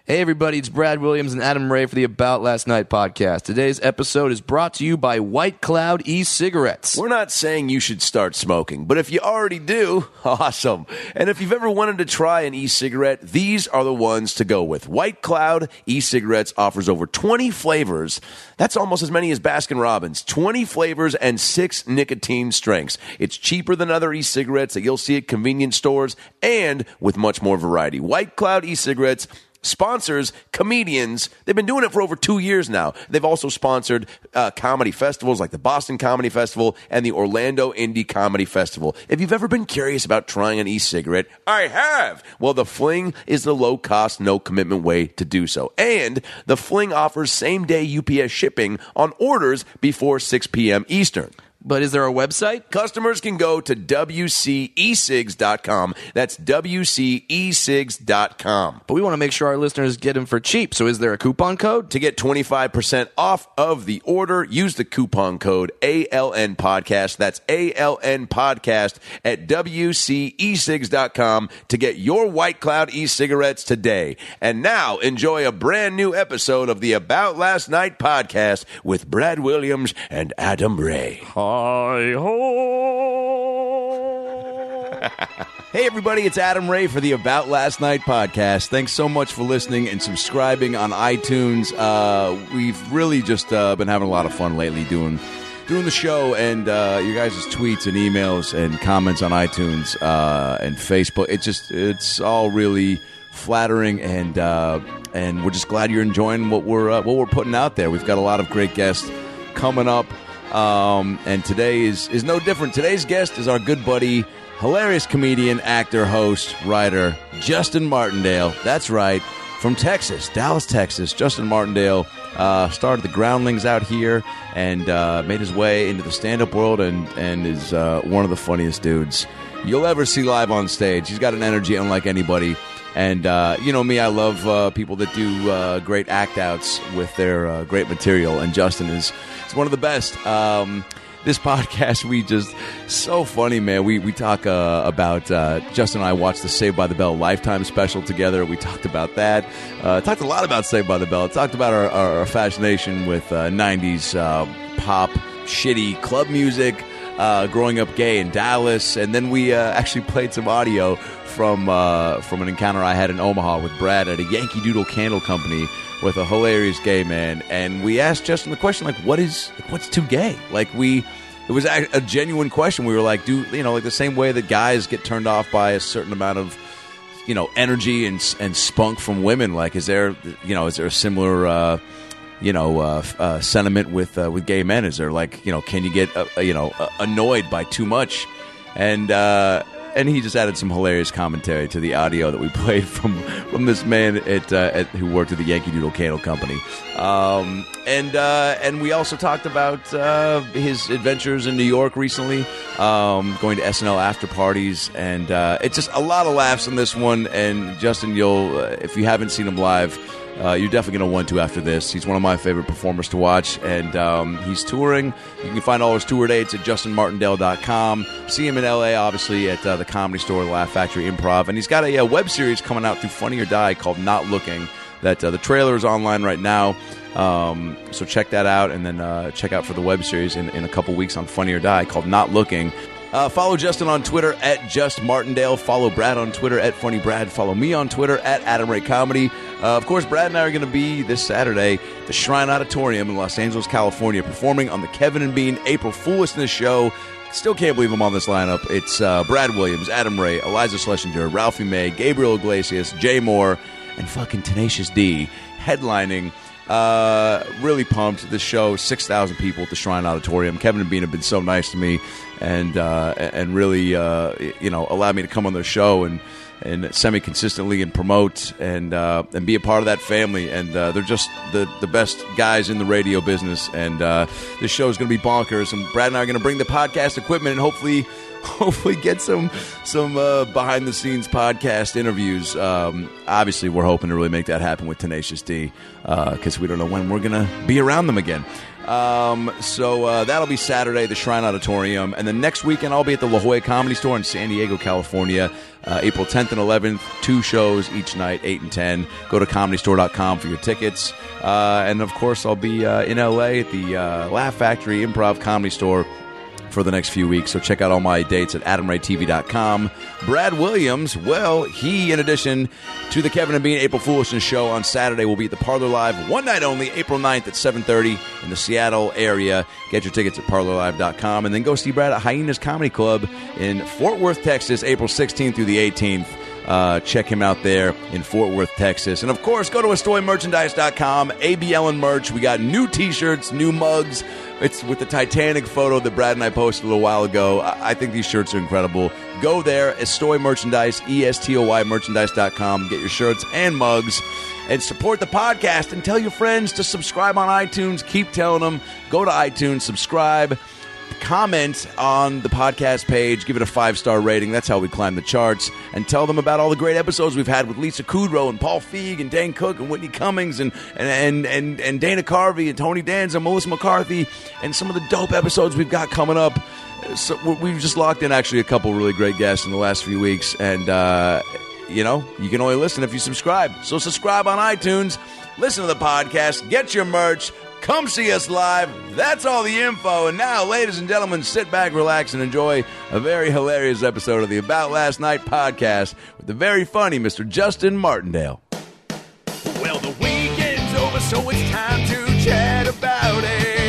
Hey everybody, it's Brad Williams and Adam Ray for the About Last Night podcast. Today's episode is brought to you by White Cloud e-cigarettes. We're not saying you should start smoking, but if you already do, awesome. And if you've ever wanted to try an e-cigarette, these are the ones to go with. White Cloud e-cigarettes offers over 20 flavors. That's almost as many as Baskin-Robbins. 20 flavors and 6 nicotine strengths. It's cheaper than other e-cigarettes that you'll see at convenience stores and with much more variety. White Cloud e-cigarettes sponsors comedians. They've been doing it for over 2 years now. They've also sponsored comedy festivals like the Boston Comedy Festival and the Orlando Indie Comedy Festival. If you've ever been curious about trying an e-cigarette, I have. Well, the Fling is the low-cost, no-commitment way to do so. And the Fling offers same-day UPS shipping on orders before 6 p.m. Eastern. But is there a website? Customers can go to WCEcigs.com. That's WCEcigs.com. But we want to make sure our listeners get them for cheap. So is there a coupon code? To get 25% off of the order, use the coupon code ALN Podcast. That's ALN Podcast at WCEcigs.com to get your White Cloud e-cigarettes today. And now enjoy a brand new episode of the About Last Night podcast with Brad Williams and Adam Ray. Hey everybody, it's Adam Ray for the About Last Night podcast. Thanks so much for listening and subscribing on iTunes. We've really just been having a lot of fun lately doing the show, and you guys' tweets and emails and comments on iTunes and Facebook. It's all really flattering, and we're just glad you're enjoying what we're putting out there. We've got a lot of great guests coming up. And today is no different. Today's guest is our good buddy, hilarious comedian, actor, host, writer, Justin Martindale. That's right, from Texas, Dallas, Texas. Justin Martindale started the Groundlings out here and made his way into the stand-up world and is one of the funniest dudes you'll ever see live on stage. He's got an energy unlike anybody. And, you know me, I love people that do great act-outs with their great material, and Justin is one of the best. This podcast, so funny, man. We talk about, Justin and I watched the Saved by the Bell Lifetime special together. We talked about that. Talked a lot about Saved by the Bell. Talked about our fascination with 90s pop, shitty club music, growing up gay in Dallas. And then we actually played some audio from an encounter I had in Omaha with Brad at a Yankee Doodle candle company with a hilarious gay man, and we asked Justin the question, what's too gay? It was a genuine question. We were like, the same way that guys get turned off by a certain amount of, energy and spunk from women, is there a similar sentiment with gay men? Is there can you get annoyed by too much? And he just added some hilarious commentary to the audio that we played from this man who worked at the Yankee Doodle Candle Company. And we also talked about his adventures in New York recently, going to SNL after parties, and it's just a lot of laughs in this one. And Justin, if you haven't seen him live, you're definitely going to want to after this. He's one of my favorite performers to watch, and he's touring. You can find all his tour dates at justinmartindale.com. See him in L.A., obviously, at the Comedy Store, the Laugh Factory Improv. And he's got a web series coming out through Funny or Die called Not Looking, that the trailer is online right now. So check that out, and then check out for the web series in a couple weeks on Funny or Die called Not Looking. Follow Justin on Twitter at JustMartindale. Follow Brad on Twitter at FunnyBrad. Follow me on Twitter at AdamRayComedy. Of course, Brad and I are going to be this Saturday at the Shrine Auditorium in Los Angeles, California, performing on the Kevin and Bean April Foolishness show. Still can't believe I'm on this lineup. It's Brad Williams, Adam Ray, Eliza Schlesinger, Ralphie May, Gabriel Iglesias, Jay Moore, and fucking Tenacious D headlining. Really pumped. This show, 6,000 people at the Shrine Auditorium. Kevin and Bean have been so nice to me and really allowed me to come on their show and semi-consistently and promote and be a part of that family. And they're just the best guys in the radio business. And this show is going to be bonkers. And Brad and I are going to bring the podcast equipment and hopefully get some behind-the-scenes podcast interviews. Obviously, we're hoping to really make that happen with Tenacious D because we don't know when we're going to be around them again. So that'll be Saturday, the Shrine Auditorium. And then next weekend, I'll be at the La Jolla Comedy Store in San Diego, California. April 10th and 11th, 2 shows each night, 8 and 10. Go to comedystore.com for your tickets. And, of course, I'll be in L.A. at the Laugh Factory Improv Comedy Store for the next few weeks. So check out all my dates at AdamRayTV.com. Brad Williams, well, he, in addition to the Kevin and Bean April Foolishness show on Saturday, will be at the Parlor Live one night only, April 9th at 7:30 in the Seattle area. Get your tickets at ParlorLive.com. And then go see Brad at Hyenas Comedy Club in Fort Worth, Texas, April 16th through the 18th. Check him out there in Fort Worth, Texas. And, of course, go to AstoyMerchandise.com, ABL and merch. We got new T-shirts, new mugs. It's with the Titanic photo that Brad and I posted a little while ago. I think these shirts are incredible. Go there, Estoy Merchandise, ESTOY Merchandise.com. Get your shirts and mugs. And support the podcast and tell your friends to subscribe on iTunes. Keep telling them. Go to iTunes, subscribe. Comment on the podcast page, give it a 5-star rating. That's how we climb the charts. And tell them about all the great episodes we've had with Lisa Kudrow and Paul Feig and Dane Cook and Whitney Cummings and Dana Carvey and Tony Danza and Melissa McCarthy and some of the dope episodes we've got coming up. So we've just locked in actually a couple really great guests in the last few weeks. And, you can only listen if you subscribe. So subscribe on iTunes, listen to the podcast, get your merch. Come see us live. That's all the info. And now, ladies and gentlemen, sit back, relax, and enjoy a very hilarious episode of the About Last Night podcast with the very funny Mr. Justin Martindale. Well, the weekend's over, so it's time to chat about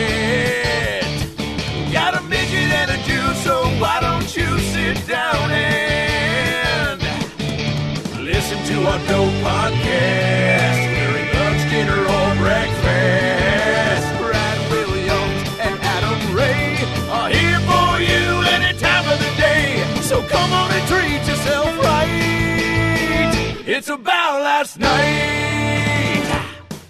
it. Got a midget and a Jew, so why don't you sit down and listen to our dope podcast during lunch, dinner, or breakfast. So come on and treat yourself right. It's About Last Night.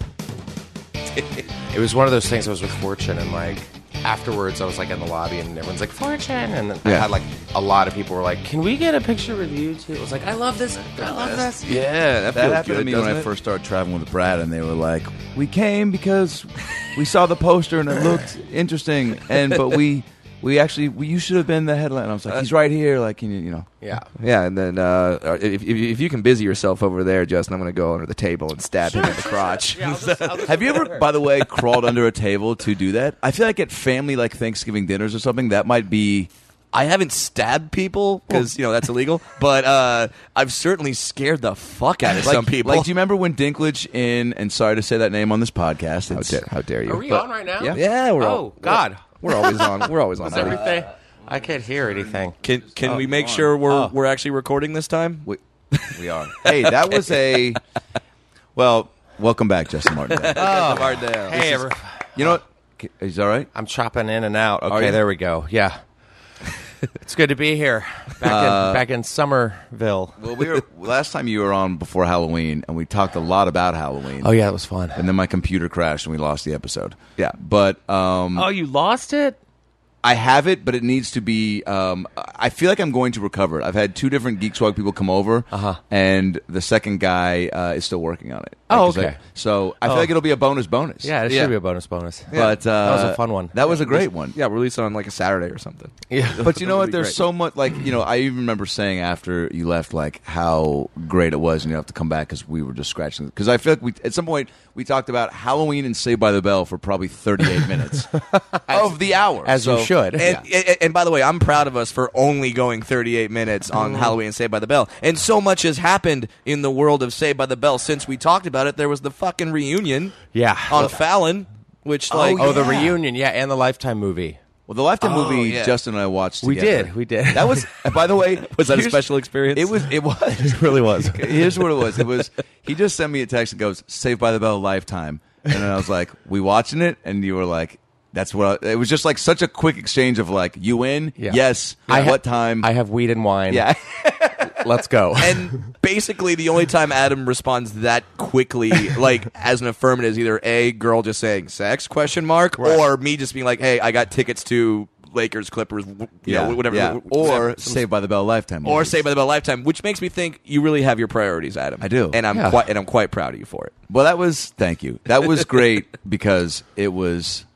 It was one of those things. I was with Fortune, and afterwards, I was in the lobby, and everyone's like, Fortune, and I had a lot of people were like, can we get a picture with you too? I was like, I love this. I love this. Yeah, That happened to me when I first started traveling with Brad, and they were like, we came because we saw the poster and it looked interesting, but you should have been the headline. I was like, he's right here. Yeah. Yeah, and then if you can busy yourself over there, Justin, I'm going to go under the table and stab him in the crotch. Yeah, Have you ever, by the way, crawled under a table to do that? I feel like at family Thanksgiving dinners or something, that might be... I haven't stabbed people because that's illegal, but I've certainly scared the fuck out of some people. Do you remember when Dinklage and sorry to say that name on this podcast? How dare you? Are we on right now? Yeah, we're Oh, God. We're always on. We're always on. Is everything? I can't hear anything. Can we make sure we're actually recording this time? We are. Hey, that was a... Well, welcome back, Justin Martindale. Martindale. Hey, You know what? Is that all right? I'm chopping in and out. Are Okay, you? there we go. Yeah. It's good to be here. Back in Somerville. Well, last time you were on before Halloween, and we talked a lot about Halloween. Oh, yeah, that was fun. And then my computer crashed, and we lost the episode. Yeah. But Oh, you lost it? I have it, but it needs to be... I feel like I'm going to recover it. I've had 2 different Geek Swag people come over, and the second guy is still working on it. Oh, okay. So I feel like it'll be a bonus. Yeah, it should be a bonus. But that was a fun one. That was a great one. Yeah, release it on a Saturday or something. Yeah. But you know That what? would be There's great. so much, I even remember saying after you left, how great it was, and you have to come back because we were just scratching. Because I feel like at some point we talked about Halloween and Saved by the Bell for probably 38 minutes of the hour. As you should. And by the way, I'm proud of us for only going 38 minutes on Halloween and Saved by the Bell. And so much has happened in the world of Saved by the Bell since we talked about it. There was the fucking reunion on Fallon, which the reunion, and the Lifetime movie. Well, the Lifetime movie yeah. Justin and I watched We together. did. That was, by the way, was that a here's- special experience? It was. It really was. Here's what it was. It was. He just sent me a text and goes, "Saved by the Bell Lifetime," and then I was like, "We watching it?" And you were like, "That's what." It was just such a quick exchange of you in? Yeah. Yes. What time? I have weed and wine. Yeah. Let's go. And basically, the only time Adam responds that quickly, as an affirmative, is either A, girl just saying sex, ? Or me just being like, hey, I got tickets to Lakers, Clippers, whatever. Yeah. Or Saved by the Bell Lifetime. Or movies. Saved by the Bell Lifetime, which makes me think you really have your priorities, Adam. I do. And I'm quite proud of you for it. Well, thank you. That was great because it was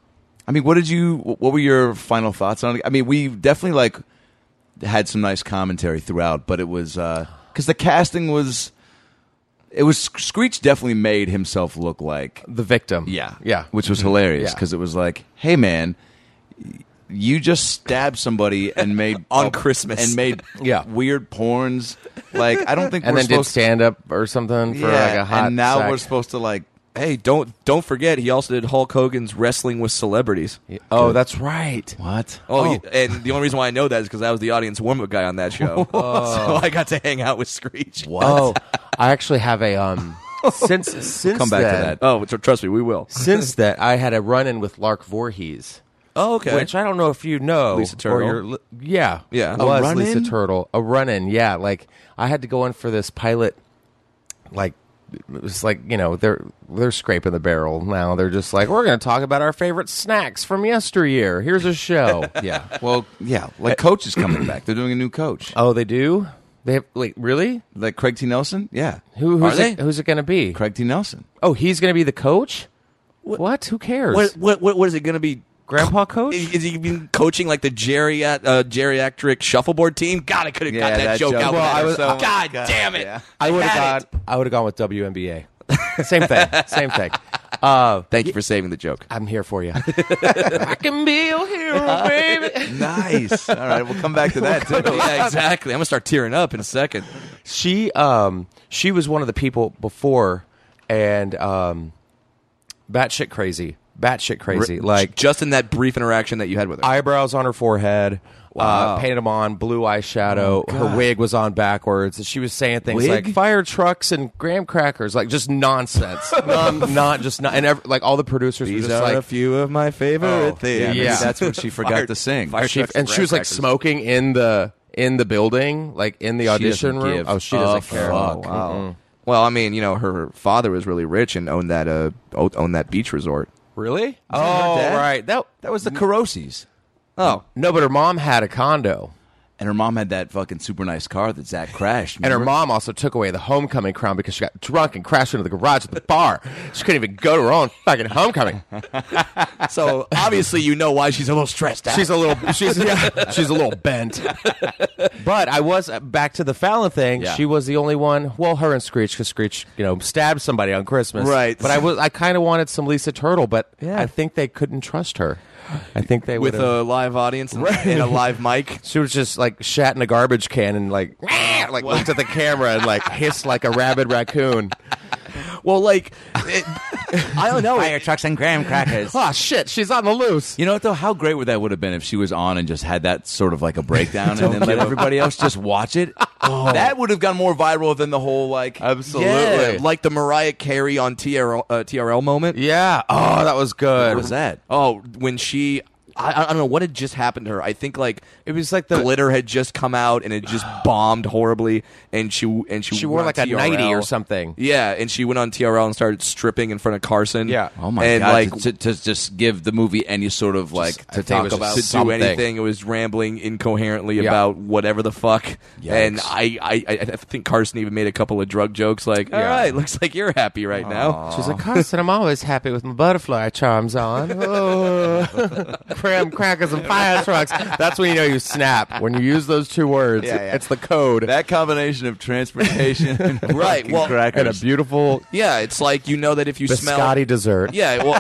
I mean, what were your final thoughts on it? I mean, we definitely like had some nice commentary throughout, but it was because the casting was. It was Screech definitely made himself look like the victim. Yeah, which was hilarious because it was like, hey man, you just stabbed somebody and made on Christmas and made weird porns. Like I don't think and we're then did stand up or something for like a hot. And now sec. we're supposed to like. Hey, don't forget he also did Hulk Hogan's Wrestling with Celebrities. Oh, that's right. What? Oh, and the only reason why I know that is because I was the audience warm-up guy on that show. So I got to hang out with Screech. What? Oh, I actually have a since we'll come back to that. Oh, trust me, we will. Since that, I had a run-in with Lark Voorhees. Oh, okay. Which I don't know if you know. Lisa Turtle. Or yeah. Yeah. It was run-in? Lisa Turtle. A run-in, yeah. Like, I had to go in for this pilot, like, it was like, you know, they're scraping the barrel now. They're just like, we're going to talk about our favorite snacks from yesteryear. Here's a show. Yeah. Well, yeah. Like Coach is coming back. They're doing a new Coach. Oh, they do? They have, like, really? Like Craig T. Nelson? Yeah. Who's it going to be? Craig T. Nelson. Oh, he's going to be the coach? What? Who cares? What is it going to be? Grandpa Coach? Is he been coaching like the geriatric shuffleboard team? God, I could have got that joke out. Well, God damn it! Yeah. I would have gone with WNBA. Same thing. Thank you for saving the joke. I'm here for you. I can be your hero, baby. Nice. All right, we'll come back to that too. Yeah, exactly. I'm gonna start tearing up in a second. She was one of the people before, and batshit crazy. Like just in that brief interaction that you had with her. Eyebrows on her forehead. Wow. Painted them on, blue eyeshadow. Her wig was on backwards. She was saying things like fire trucks and graham crackers, like just nonsense. And like all the producers These were just are like a few of my favorite things. Yeah, that's what she forgot to sing. She was like smoking in the building, like in the audition room. Give Oh, she doesn't care. Fuck. Wow. Mm-mm. Well, I mean, you know, her father was really rich and owned that beach resort. Really? Oh, right. That was the Carossis. Oh no, but her mom had a condo. And her mom had that fucking super nice car that Zach crashed. And her mom also took away the homecoming crown because she got drunk and crashed into the garage at the bar. She couldn't even go to her own fucking homecoming. So obviously you know why she's a little stressed out. She's a little bent. But I was back to the Fallon thing. Yeah. She was the only one. Well, her and Screech, because Screech, stabbed somebody on Christmas. Right. But I kind of wanted some Lisa Turtle, but I think they couldn't trust her. I think they with a live audience and a live mic. She was just like shat in a garbage can and like looked at the camera and like hissed like a rabid raccoon. Well, like I don't know. Fire trucks and graham crackers. Oh shit, she's on the loose. You know what though? How great would that would have been if she was on and just had that sort of like a breakdown and then let everybody else just watch it? Oh. That would have gone more viral than the whole like absolutely like the Mariah Carey on TRL moment. Yeah. Oh, that was good. What was that? Oh, when she. I don't know what had just happened to her. I think like it was like the glitter had just come out and it just bombed horribly, and she wore like a TRL. nightie or something. Yeah, and she went on TRL and started stripping in front of Carson. Yeah. Oh my and god! Like to just give the movie any sort of like to talk about to something. do anything. It was rambling incoherently about whatever the fuck. Yikes. And I think Carson even made a couple of drug jokes like, "All right, looks like you're happy right now." She's like, Carson, I'm always happy with my butterfly charms on. Oh. Graham crackers and fire trucks. That's when you know you snap. When you use those two words, it's the code. That combination of transportation and right, well, crackers. And a beautiful it's like you know that if you smell biscotti dessert. Yeah, well,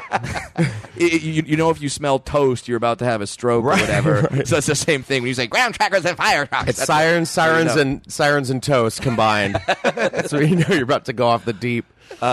you know if you smell toast, you're about to have a stroke or whatever. Right. So it's the same thing when you say graham crackers and fire trucks. It's sirens and toast combined. That's when you know you're about to go off the deep.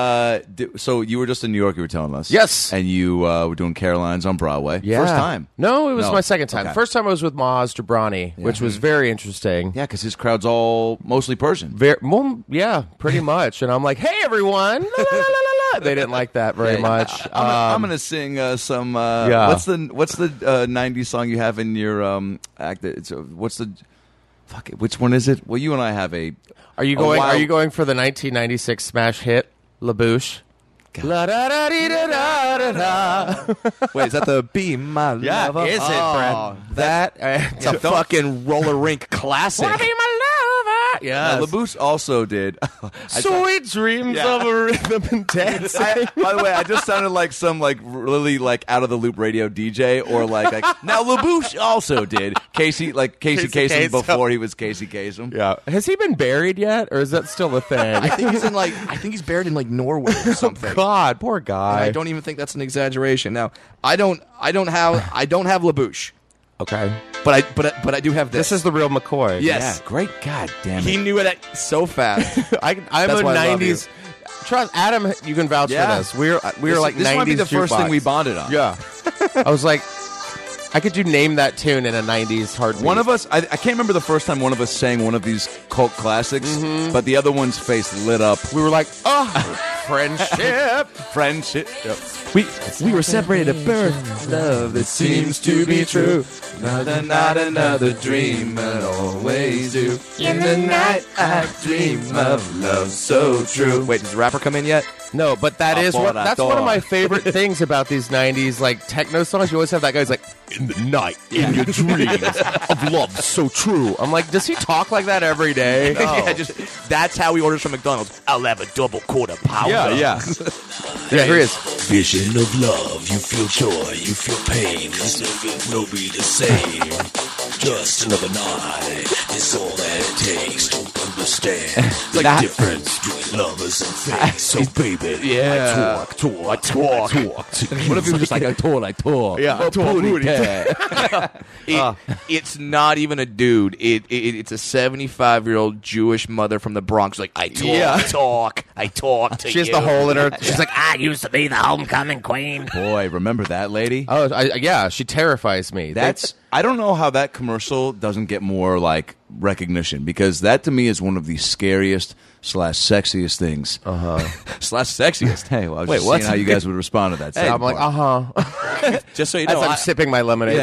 So you were just in New York, you were telling us. Yes. And you were doing Caroline's on Broadway. Yeah. First time. No, it was my second time. Okay. The first time I was with Maz Jobrani, which was very interesting. Yeah, because his crowd's all mostly Persian. Yeah, pretty much. And I'm like, hey, everyone. La, la, la, la, la. They didn't like that very much. I'm going to sing some... What's the 90s song you have in your act? What's the... Fuck it. Which one is it? Well, you and I have a... Are you going for the 1996 smash hit? La Bouche. La da da dee da da da da. Wait, is that the Be My Lover? Yeah, is it, Brad? It's a fucking roller rink classic. Wanna be my lover? Yes. Now, LaBouche also did. Sweet dreams of a rhythm and dance. By the way, I just sounded like some really out of the loop radio DJ, or like now LaBouche also did Casey Kasem before he was Casey Kasem. Yeah. Has he been buried yet, or is that still a thing? I think he's buried in Norway or something. God, poor guy. And I don't even think that's an exaggeration. Now, I don't have LaBouche. Okay. But I do have this. This is the real McCoy. Yes. Yeah, great. God damn it. He knew it so fast. I'm That's a why I love 90s. Trust Adam, you can vouch Yeah. for this. We're like 90s. This might be the first thing we jukebox. bonded on. Yeah. I was like, I could do name that tune in a 90s heartbeat. One of us, I can't remember the first time one of us sang one of these cult classics, but the other one's face lit up. we were like, oh, friendship. Friendship. Yep. We were separated at birth. Love that seems to be true. Not another dream, but always do. In the night, I dream of love so true. Wait, does the rapper come in yet? No, but that's one of thought. my favorite things about these 90s like techno songs. You always have that guy who's like, in the night, in your dreams of love so true. I'm like, does he talk like that every day? Yeah, that's how he orders from McDonald's. I'll have a double quarter pounder. Yeah. Yeah, here he is. Vision of love, you feel joy, you feel pain, as if it will be the same. Just another night is all that it takes to understand the difference between lovers and fakes. So baby, Yeah. I talk to you. What if he was just like, I talk? Yeah, Oh, booty cat. It's not even a dude. It's a 75-year-old Jewish mother from the Bronx. Like, I talk to you. She has the hole in her. She's like, I used to be the homecoming queen. Boy, remember that lady? Oh, yeah, she terrifies me. I don't know how that commercial doesn't get more recognition, because that to me is one of the scariest / sexiest things. / sexiest. Hey, well, I was Wait, just what? seeing how you guys would respond to that. So I'm like, Just so you As know, I'm sipping my lemonade.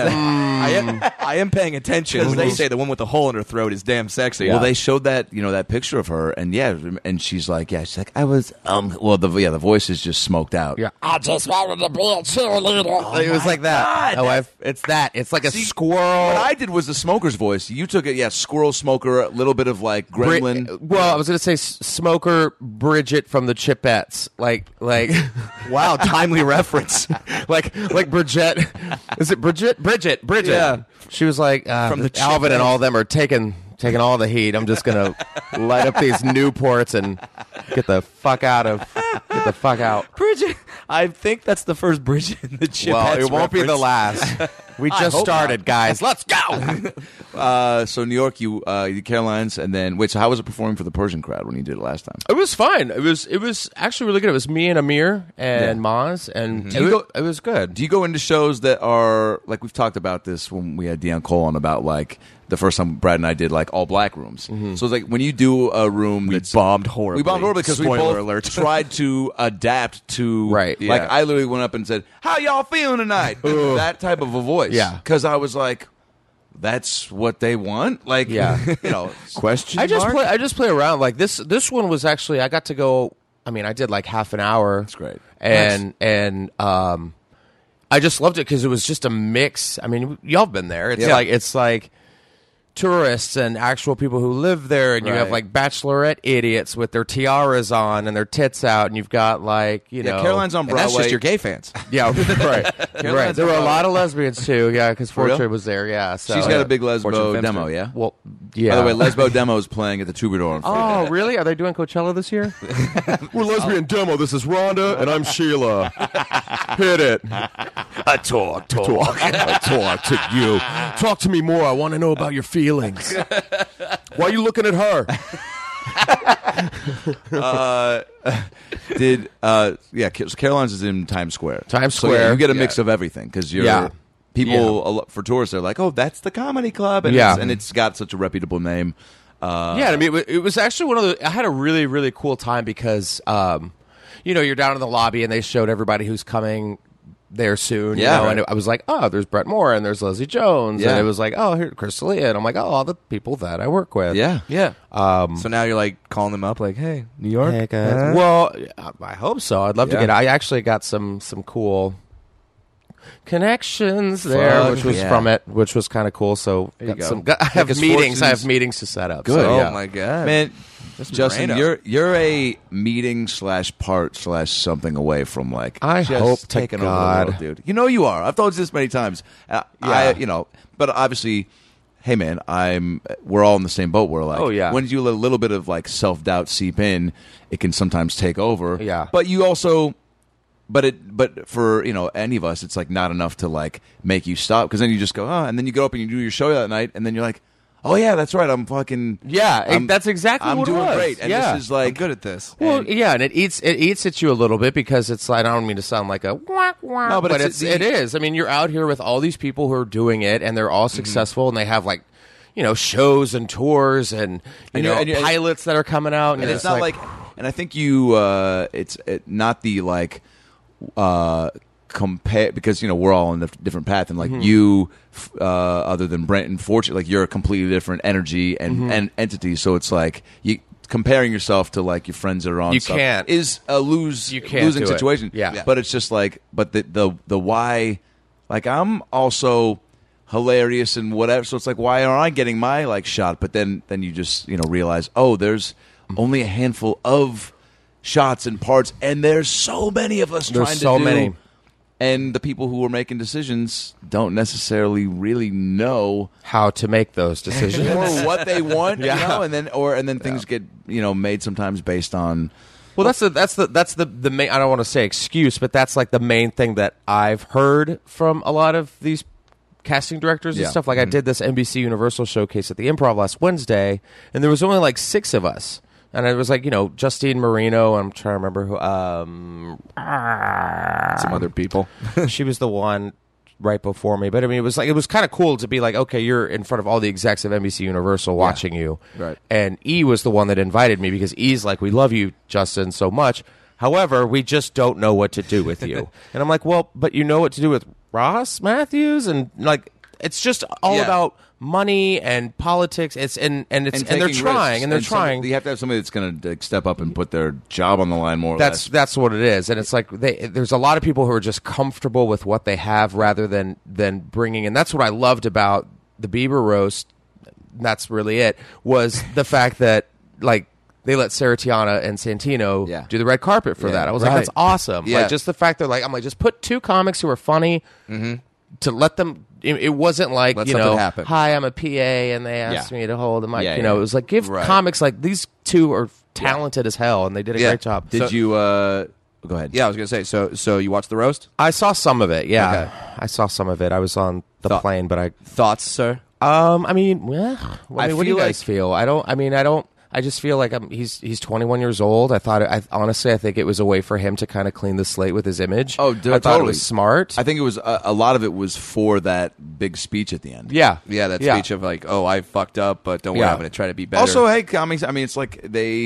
I am paying attention when they say the one with the hole in her throat is damn sexy. Well, they showed that that picture of her, and and she's like, I was the voice is just smoked out. Yeah. I just wanted to be a cheerleader. It was like that. God, It's that. It's like a See, squirrel. What I did was the smoker's voice. You took it, squirrel smoker, a little bit of gremlin. Well, I was going to say smoker Bridget from the Chipettes. Like wow, timely reference. like Bridget. Is it Bridget? Bridget. Yeah. She was like, From the Alvin and Chipettes. all of them are taking all the heat. I'm just going to light up these Newports and get the fuck out. Bridget. I think that's the first Bridget in the Chipettes Well, it won't be the reference. last. We just hope started, guys. Let's go. So New York, you did Carolines, and then so how was it performing for the Persian crowd when you did it last time? It was fine. It was actually really good. It was me and Amir and Maz, and it was good. Do you go into shows that are we've talked about this when we had Deion Cole on about the first time Brad and I did all black rooms. So it's when you do a room that's bombed horribly. We bombed horribly because we Spoiler both alert. tried to adapt to Right. Yeah. I literally went up and said, "How y'all feeling tonight?" That type of a voice. Yeah. Because I was like, that's what they want. Question. I just play around. Like this one was actually I got to go. I mean, I did half an hour. That's great. And I just loved it because it was just a mix. I mean, y'all have been there. It's like tourists and actual people who live there, and you have bachelorette idiots with their tiaras on and their tits out, and you've got Caroline's on And Broadway. that's just your gay fans. yeah, right. There were a lot of lesbians too. Yeah, because real? Fortune was there. Yeah, so She's got a big Fortune lesbo Femster. demo. Yeah. well, yeah. By the way, lesbo demo is playing at the Troubadour on Friday. Oh, really? Are they doing Coachella this year? We're lesbian demo. This is Rhonda, and I'm Sheila. Hit it. I talk. I talk to you. Talk to me more. I want to know about your feelings. Why are you looking at her? Caroline's is in Times Square. Times So, yeah, Square. you get a mix of everything because people for tourists they're like, oh, that's the comedy club, and it's got such a reputable name. Yeah, I mean, it was actually one of the. I had a really, really cool time because, you're down in the lobby and they showed everybody who's coming there soon. Yeah, and I was like, oh, there's Brett Moore and there's Leslie Jones, and it was like, oh, here, Chris D'Elia, and I'm like, oh, all the people that I work with. Yeah. So now you're calling them up, hey, New York. Hey, guys. Well, I hope so. I'd love to Yeah. get. I actually got some cool connections there, Fuck which was yeah. from it, which was kind of cool. So you go. I have Lucas meetings. I have Fortune's- meetings to set up. Good. So, Oh yeah. my god, Man, Justin, Moreno. you're a meeting / part / something away from like I just hope to taking God. over the world, dude. You know you are. I've told you this many times. But obviously, hey man, we're all in the same boat. We're like, Oh, yeah. when you let a little bit of like self doubt seep in, it can sometimes take over. Yeah. but you also. But for any of us, it's like not enough to like make you stop, because then you just go, and then you go up and you do your show that night, and then you're like, oh yeah, that's right, I'm fucking that's exactly I'm what it doing was. great, and Yeah. this is like I'm good at this. Well, yeah, and it eats at you a little bit, because it's like, I don't mean to sound like a wah, wah, No, but it's it is. I mean, you're out here with all these people who are doing it, and they're all successful, and they have like shows and tours and pilots that are coming out, and and you're it's just not like, and I think you it's not the like compare, because we're all on a different path, and like you other than Brent and Fortune, like you're a completely different energy and entity, so it's like you comparing yourself to like your friends that are on You stuff can't. is a losing do it. situation. Yeah. But it's just like, but the why, like I'm also hilarious and whatever, so it's like, why aren't I getting my like shot? But then you just realize, oh, there's only a handful of shots and parts, and there's so many of us There's trying so to do, many. and the people who are making decisions don't necessarily really know how to make those decisions. or what they want, Yeah. and then things get made sometimes based on. Well, that's the main. I don't want to say excuse, but that's like the main thing that I've heard from a lot of these casting directors and Yeah. stuff. Like I did this NBC Universal showcase at the Improv last Wednesday, and there was only like 6 of us, and it was like Justine Marino. I'm trying to remember who. Some other people. She was the one right before me, but I mean, it was kind of cool to be like, okay, you're in front of all the execs of NBC Universal watching you, Right. And E was the one that invited me, because E's like, we love you, Justin, so much. However, we just don't know what to do with you. And I'm like, well, but you know what to do with Ross Matthews, and like, it's just all Yeah. about money and politics. It's and they're taking trying, risks. and they're trying. You have to have somebody that's going to step up and put their job on the line more or less. That's what it is, and it's like there's a lot of people who are just comfortable with what they have rather than bringing. And that's what I loved about the Bieber roast. That's really it, was the fact that like they let Sarah Tiana and Santino do the red carpet for that. I was like, that's awesome. Yeah. Like just the fact that like I'm like, just put 2 comics who are funny to let them. It wasn't like Let something happen. hi, I'm a PA, and they asked me to hold the mic. Yeah, It was like give Right. comics like these 2 are talented as hell, and they did a Yeah. great job. Did So- you? Go ahead. Yeah, I was gonna say. So you watched the roast? I saw some of it. Yeah, Okay. I saw some of it. I was on the Thought- plane, but Thoughts, sir? I mean, what do you feel guys feel? I just feel like he's 21 years old. Honestly, I think it was a way for him to kind of clean the slate with his image. Oh, dude, I thought totally. it was smart. I think it was a lot of it was for that big speech at the end. yeah, Yeah, that speech of like, oh, I fucked up, but don't worry, Yeah. I'm gonna try to be better. Also, hey, comics. I mean, it's like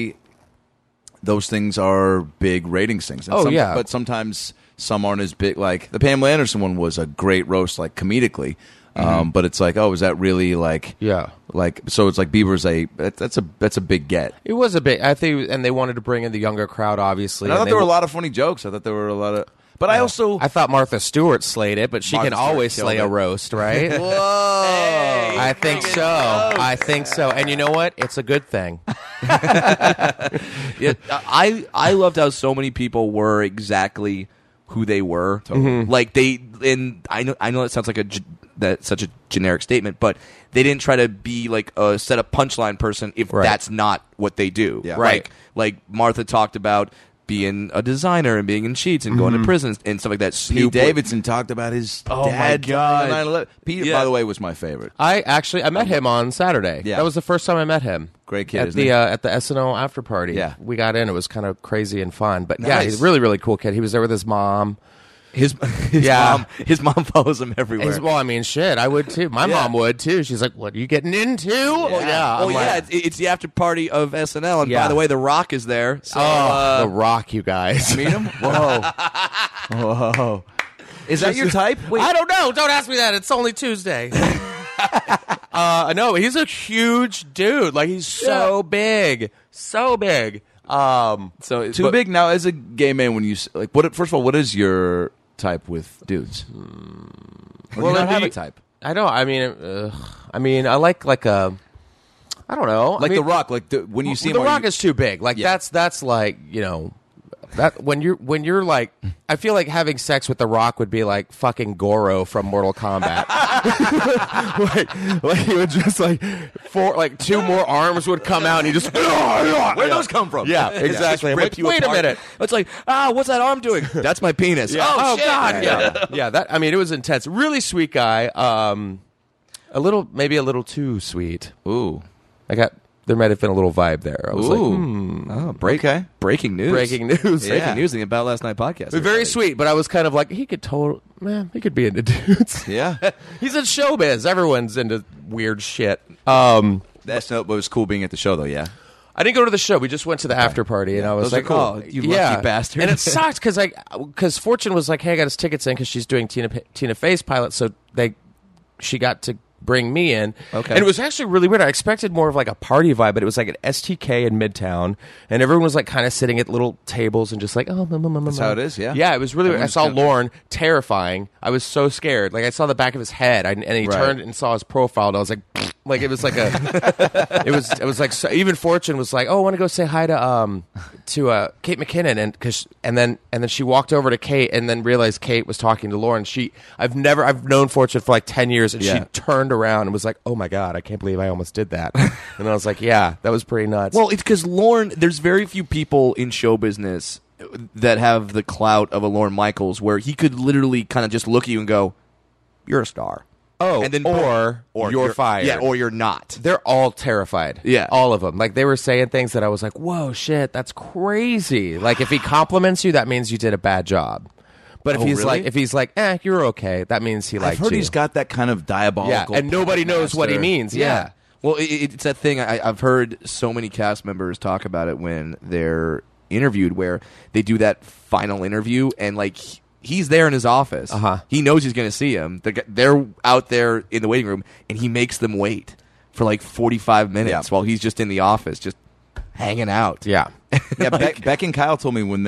those things are big ratings things. And Oh, yeah. but sometimes some aren't as big. Like the Pamela Anderson one was a great roast, like comedically. But it's like, oh, is that really like? Yeah. Like, so it's like Bieber's that's a big get. It was a bit. I think, and they wanted to bring in the younger crowd, obviously. And I and thought they there were a w- lot of funny jokes. I thought there were a lot of. But I also. I thought Martha Stewart slayed it, but she Martha can Stewart always killed slay a it. roast, right? whoa, I think so. I think so. And you know what? It's a good thing. Yeah, I loved how so many people were exactly who they were. Like I know it sounds like that's such a generic statement, but they didn't try to be like a set up punchline person if Right. that's not what they do. Yeah. Right. Like Martha talked about being a designer and being in Sheets and going to prison and stuff like that. Pete Snoop Davidson talked about his Oh, my dad God. dying on 9/11. Pete, Yeah. by the way, was my favorite. I met him on Saturday. Yeah. That was the first time I met him. Great kid, at isn't the he? at the SNL after party. Yeah. We got in. It was kind of crazy and fun. But yeah, Nice. he's a really, really cool kid. He was there with his mom. his Yeah. mom follows him everywhere. Well, I mean, shit, I would too. My mom would too. She's like, "What are you getting into?" Well, yeah. Oh I'm yeah, like, it's the after party of SNL, and Yeah. by the way, The Rock is there. So, The Rock, you guys. Meet him? Whoa. Whoa. Is that your type? Wait. I don't know. Don't ask me that. It's only Tuesday. No, he's a huge dude. Like he's so big, so big. so Too big now as a gay man when you like what first of all what is your type with dudes? Or Well, do you not then have you- a type? I don't. I mean, I like a. I don't know. Like I mean, The Rock, like when you see him, The are Rock you- is too big. Like Yeah. that's like that when you're like, I feel like having sex with The Rock would be like fucking Goro from Mortal Kombat. like he would just like two more arms would come out and he just Where'd those come from? Yeah, exactly. I'm Rip like, you wait apart. a minute. It's like, what's that arm doing? That's my penis. Oh, shit. God, yeah. That I mean, it was intense. Really sweet guy. Maybe a little too sweet. Ooh. There might have been a little vibe there. I was like, Oh, Okay. breaking news. breaking news. Breaking news in the About Last Night podcast. Very everybody. sweet, but I was kind of like, he could be into dudes. Yeah. He's in showbiz. Everyone's into weird shit. That's not what was cool being at the show, though, yeah? I didn't go to the show. We just went to the after party, and I was Those are like, cool. "Oh, You lucky bastard." And it sucked because Fortune was like, "Hey, I got his tickets in because she's doing Tina Fey's pilot, so she got to bring me in." Okay. And it was actually really weird. I expected more of like a party vibe, but it was like an STK in Midtown, and everyone was like kind of sitting at little tables and just like, "Oh, That's how it is, yeah. Yeah, it was really weird. I Everyone's saw kinda- Lorne, terrifying. I was so scared. Like I saw the back of his head, and he Right. turned and saw his profile, and I was like, it was like a, it was like so, even Fortune was like, "Oh, I want to go say hi to Kate McKinnon," and then she walked over to Kate, and then realized Kate was talking to Lauren. I've known Fortune for like 10 years, and Yeah. she turned around and was like, "Oh my god, I can't believe I almost did that." And I was like, "Yeah, that was pretty nuts." Well, it's because Lorne, there's very few people in show business that have the clout of a Lorne Michaels where he could literally kind of just look at you and go, "You're a star." and then or you're fired. Yeah, or you're not. They're all terrified. Yeah. All of them. Like, they were saying things that I was like, whoa, shit, that's crazy. Like, if he compliments you, that means you did a bad job. But if he's like, you're okay, that means he liked I've heard you. he's got that kind of diabolical. Yeah, and nobody knows what he means. Yeah. Well, it's that thing. I've heard so many cast members talk about it when they're interviewed, where they do that final interview, and like he's there in his office. He knows he's going to see him. They're out there in the waiting room, and he makes them wait for like 45 minutes while he's just in the office, just hanging out. Yeah. Yeah, Beck and Kyle told me when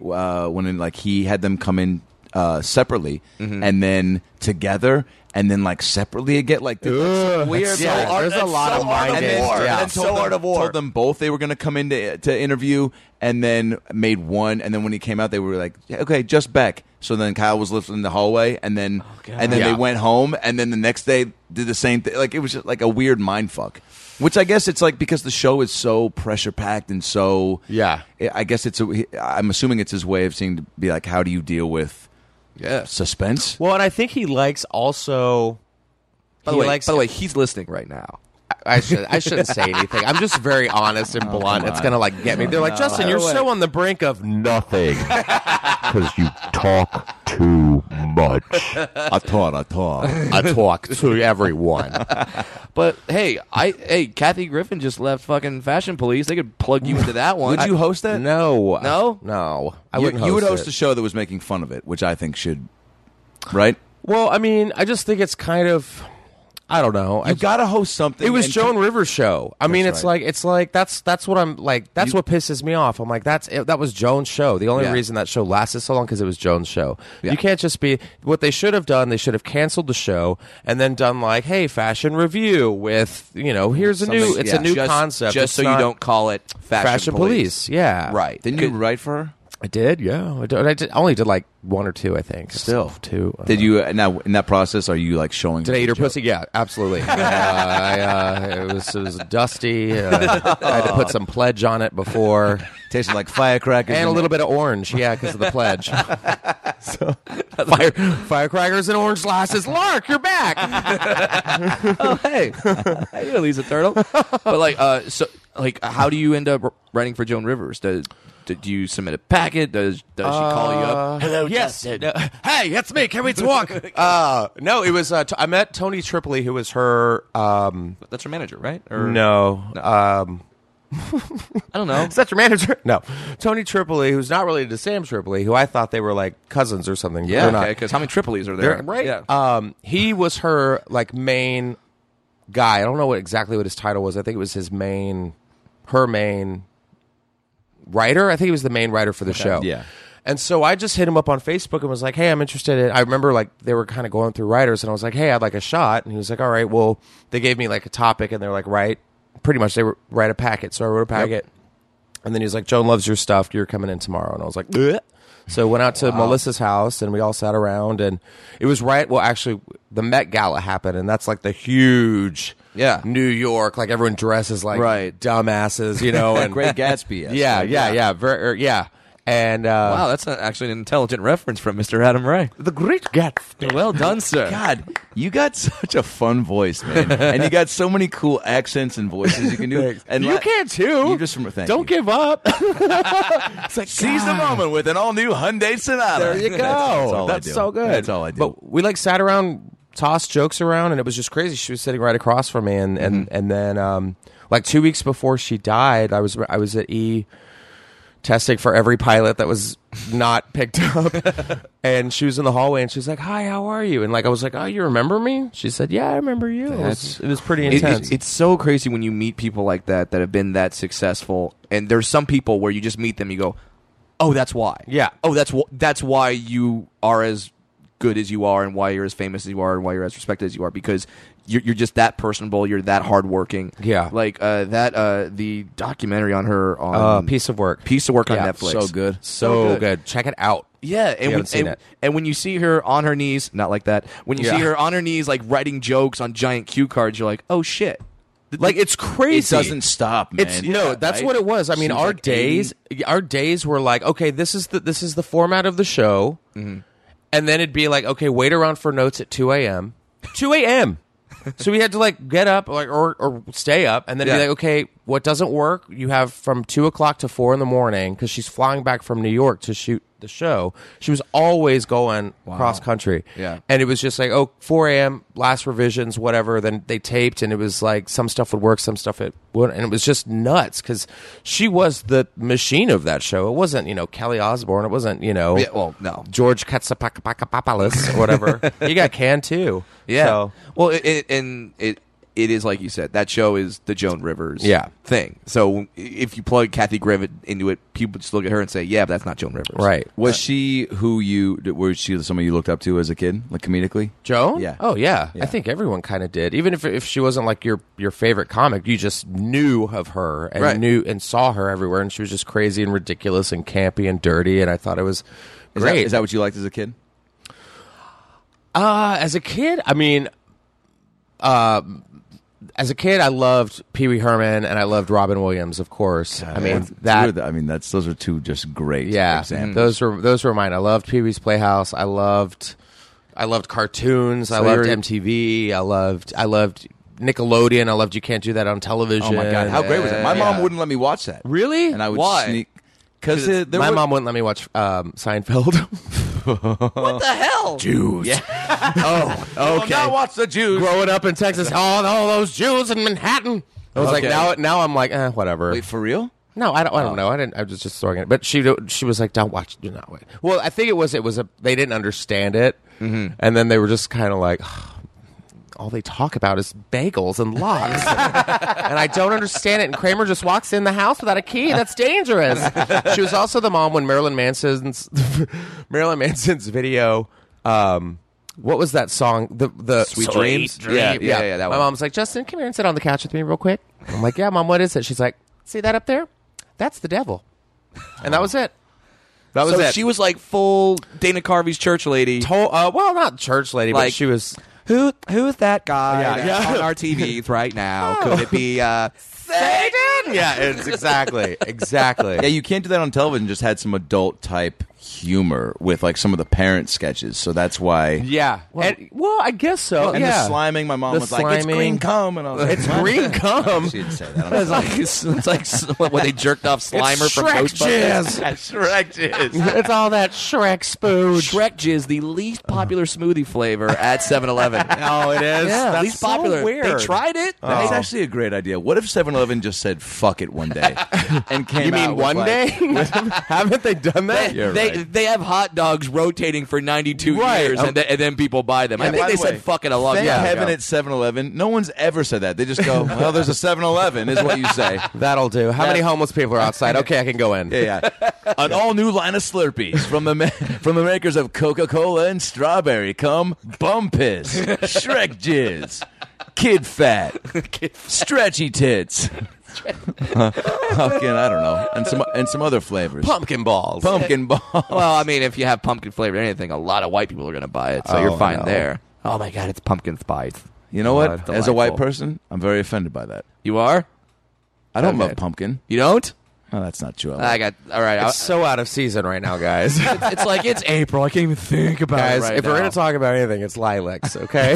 he had them come in separately and then together and then like separately again, like did, some weird. Yeah, there's a lot of mind and then, games. and Yeah. then told them both they were going to come in to interview, and then made one. And then when he came out, they were like, "Okay, just Beck." So then Kyle was lifted in the hallway, and then they went home, and then the next day did the same thing. Like it was just like a weird mind fuck. Which I guess it's like because the show is so pressure packed and so I guess I'm assuming it's his way of saying to be like, how do you deal with suspense? Well, and I think he likes also. By the way, he's listening right now. I shouldn't say anything. I'm just very honest and blunt. It's gonna like get me. They're like, Justin, you're so on the brink of nothing because you talk too much. I talk. I talk to everyone. But hey, Kathy Griffin just left fucking Fashion Police. They could plug you into that one. Would you host that? No. You wouldn't. would host it. a show that was making fun of it, which I think should, right? Well, I mean, I just think it's kind of. I don't know. You got to host something. It was and Joan Rivers' show. I mean, That's it's like that's what I'm like. That's what pisses me off. I'm like, that was Joan's show. The only reason that show lasted so long because it was Joan's show. Yeah. You can't just be what they should have done. They should have canceled the show and then done like, hey, fashion review with here's a new Something- a new just, concept. just It's so you not don't call it Fashion Police. Yeah, Right. Didn't you write for her? I did. Yeah, I only did like one or two. I think Still. two. Did you now in that process? Are you like showing? Did I eat her pussy? Yeah, absolutely. It was dusty. I had to put some pledge on it before. Tasted like firecrackers And a little bit of orange, yeah, because of the pledge. So, firecrackers and orange glasses. Lark, you're back. Oh, hey. Hey, Lisa Turtle. But, how do you end up writing for Joan Rivers? Do you submit a packet? Does she call you up? Hello, Yes. Justin. Hey, it's me. Can we talk? No, it was. I met Tony Tripoli, who was her. That's her manager, right? Or, No. I don't know. Is that your manager? No. Tony Tripoli, who's not related to Sam Tripoli, who I thought they were like cousins or something. Yeah, They're not. okay, because how many Tripolis are there? They're- right? Yeah. He was her like main guy. I don't know exactly what his title was. I think it was her main writer. I think he was the main writer for the show. Yeah. And so I just hit him up on Facebook and was like, hey, I'm interested in, I remember like they were kind of going through writers and I was like, hey, I'd like a shot. And he was like, all right, well, they gave me like a topic and they're like, pretty much they were write a packet. So I wrote a packet. And then he was like, Joan loves your stuff. You're coming in tomorrow. And I was like, ugh. So went out to Melissa's house and we all sat around and it was actually the Met Gala happened and that's like the huge New York, like everyone dresses like dumbasses, you know, and Great Gatsby. Yeah. And wow, that's actually an intelligent reference from Mr. Adam Ray. The Great Gatsby. Well done, sir. God, you got such a fun voice, man, and you got so many cool accents and voices you can do. And you can too. You just don't give up. It's like seize the moment with an all new Hyundai Sonata. There you go. That's so good. That's all I do. But we like sat around, tossed jokes around, and it was just crazy. She was sitting right across from me, and then like 2 weeks before she died, I was at E testing for every pilot that was not picked up. And she was in the hallway and she was like, hi, how are you? And like I was like, oh, you remember me? She said, yeah, I remember you. It was pretty intense. It's so crazy when you meet people like that have been that successful. And there's some people where you just meet them, you go, oh, that's why. Yeah. Oh, that's why you are as good as you are and why you're as famous as you are and why you're as respected as you are, because you're just that personable, you're that hardworking. Yeah. Like the documentary on her on Piece of Work on Netflix. So good. So good. Check it out. Yeah, and when you see her on her knees, not like that. When you see her on her knees, like writing jokes on giant cue cards, you're like, oh shit. Like it's crazy. It doesn't stop, man. That's right? What it was. I mean, our days were like, okay, this is the format of the show, and then it'd be like, okay, wait around for notes at 2 a.m. 2 a.m. So we had to like get up or stay up and then be like, okay, what doesn't work? You have from 2 o'clock to 4 in the morning because she's flying back from New York to shoot the show. She was always going cross country. Yeah. And it was just like, 4 a.m., last revisions, whatever. Then they taped and it was like some stuff would work, some stuff it wouldn't. And it was just nuts because she was the machine of that show. It wasn't, Kelly Osbourne. It wasn't, no. George Katsapakapakapapoulos or whatever. He got canned too. Yeah. So. Well, it is like you said. That show is the Joan Rivers thing. So if you plug Kathy Griffin into it, people just look at her and say, "Yeah, but that's not Joan Rivers." Right? Was she was she someone you looked up to as a kid, like comedically? Joan? Yeah. Oh yeah. I think everyone kind of did. Even if she wasn't like your favorite comic, you just knew of her and knew and saw her everywhere, and she was just crazy and ridiculous and campy and dirty. And I thought it was great. Is that what you liked as a kid? As a kid, I mean, as a kid, I loved Pee Wee Herman and I loved Robin Williams, of course. Those are two just great examples. Those were mine. I loved Pee Wee's Playhouse. I loved cartoons. I loved MTV. I loved Nickelodeon. I loved You Can't Do That on Television. Oh my God, how great was that? My mom wouldn't let me watch that. Really? And I would Why? Because my mom wouldn't let me watch Seinfeld. What the hell? Jews. Yeah. Oh, okay. Now watch the Jews. Growing up in Texas, all those Jews in Manhattan. I was like, now I'm like, whatever. Wait, for real? No, I don't know. I was just throwing it. But she was like, don't watch. Do not wait. Well, I think it was they didn't understand it, and then they were just kind of like, all they talk about is bagels and logs, and I don't understand it. And Kramer just walks in the house without a key. That's dangerous. She was also the mom when Marilyn Manson's video. What was that song? The Sweet Dreams. Yeah. That My one. mom's like, Justin, come here and sit on the couch with me real quick. I'm like, yeah, Mom, what is it? She's like, see that up there? That's the devil. And that was it. That was it. She was like full Dana Carvey's church lady. Well, not church lady, but she was. Who's that guy Yeah. on our TVs right now? Could it be Satan? Yeah, it's exactly. Yeah, You Can't Do That on Television just had some adult type humor with like some of the parent sketches, so that's why. Yeah. Well, I guess so. And the sliming, my mom was like, "It's green cum," and I was like, "It's green cum." She didn't say that. It's like when they jerked off Slimer from Ghostbusters. Shrek jizz. It's all that Shrek spooge. Shrek jizz, the least popular smoothie flavor at 7-Eleven. Oh, it is. Yeah, That's least popular. So weird. They tried it. That's actually a great idea. What if 7-Eleven 7-Eleven just said "fuck it" one day and came. You mean out with, one day? Haven't they done that? They have hot dogs rotating for 92 Right. years, and then people buy them. I think by they the way, said "fuck it" a long Thank time heaven ago. at 7-Eleven. No one's ever said that. They just go, "Well, there's a 7-Eleven," is what you say. That'll do. How many homeless people are outside? Okay, I can go in. Yeah. An all-new line of Slurpees from the makers of Coca-Cola and strawberry come Bum Piss, Shrek Jizz, Kid Fat, Stretchy Tits. Fucking, I don't know, and some other flavors. Pumpkin balls. Pumpkin balls. Well, I mean, if you have pumpkin flavored anything, a lot of white people are going to buy it, so you're fine no. there. Oh my god, it's pumpkin spice. You know what? that's As a white delightful. person, I'm very offended by that. You are? I don't Okay. love pumpkin. You don't? Oh, that's not true. I got all right. It's so out of season right now, guys. It's like it's April. I can't even think about Guys, it right if we're now. going to talk about anything, it's lilacs, okay?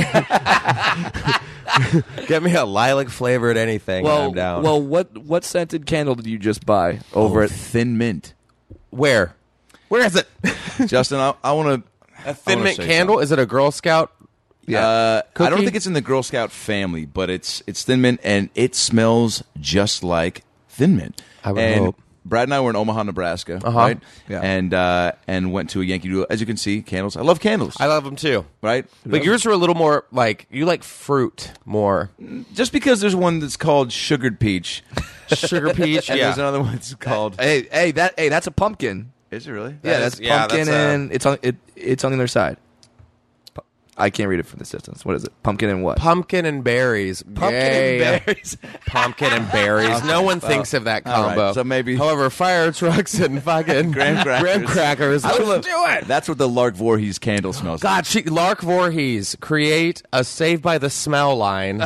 Get me a lilac flavored anything, and I'm down. Well, what scented candle did you just buy over at? Thin Mint. Where is it? Justin, I want to. A Thin Mint candle? Is it a Girl Scout? I don't Cookie? think it's in the Girl Scout family, but it's Thin Mint, and it smells just like Thin Mint. I would and hope. Brad and I were in Omaha, Nebraska, Uh-huh. right? Yeah. And went to a Yankee Doodle. As you can see, candles. I love candles. I love them too. Right? But yours are a little more like, you like fruit more. Just because there's one that's called Sugared Peach, Sugar peach, and yeah. there's another one that's called. Hey, that's a pumpkin. Is it really? Yeah, that's pumpkin, and it's on the other side. I can't read it from this distance. What is it? Pumpkin and what? Pumpkin and berries. Pumpkin Yay. and berries. Pumpkin and berries. No one thinks of that all right, combo. so maybe- However, fire trucks and fucking Graham crackers. graham crackers. Let's do it. That's what the Lark Voorhees candle smells like. God, Lark Voorhees, create a Saved by the Smell line.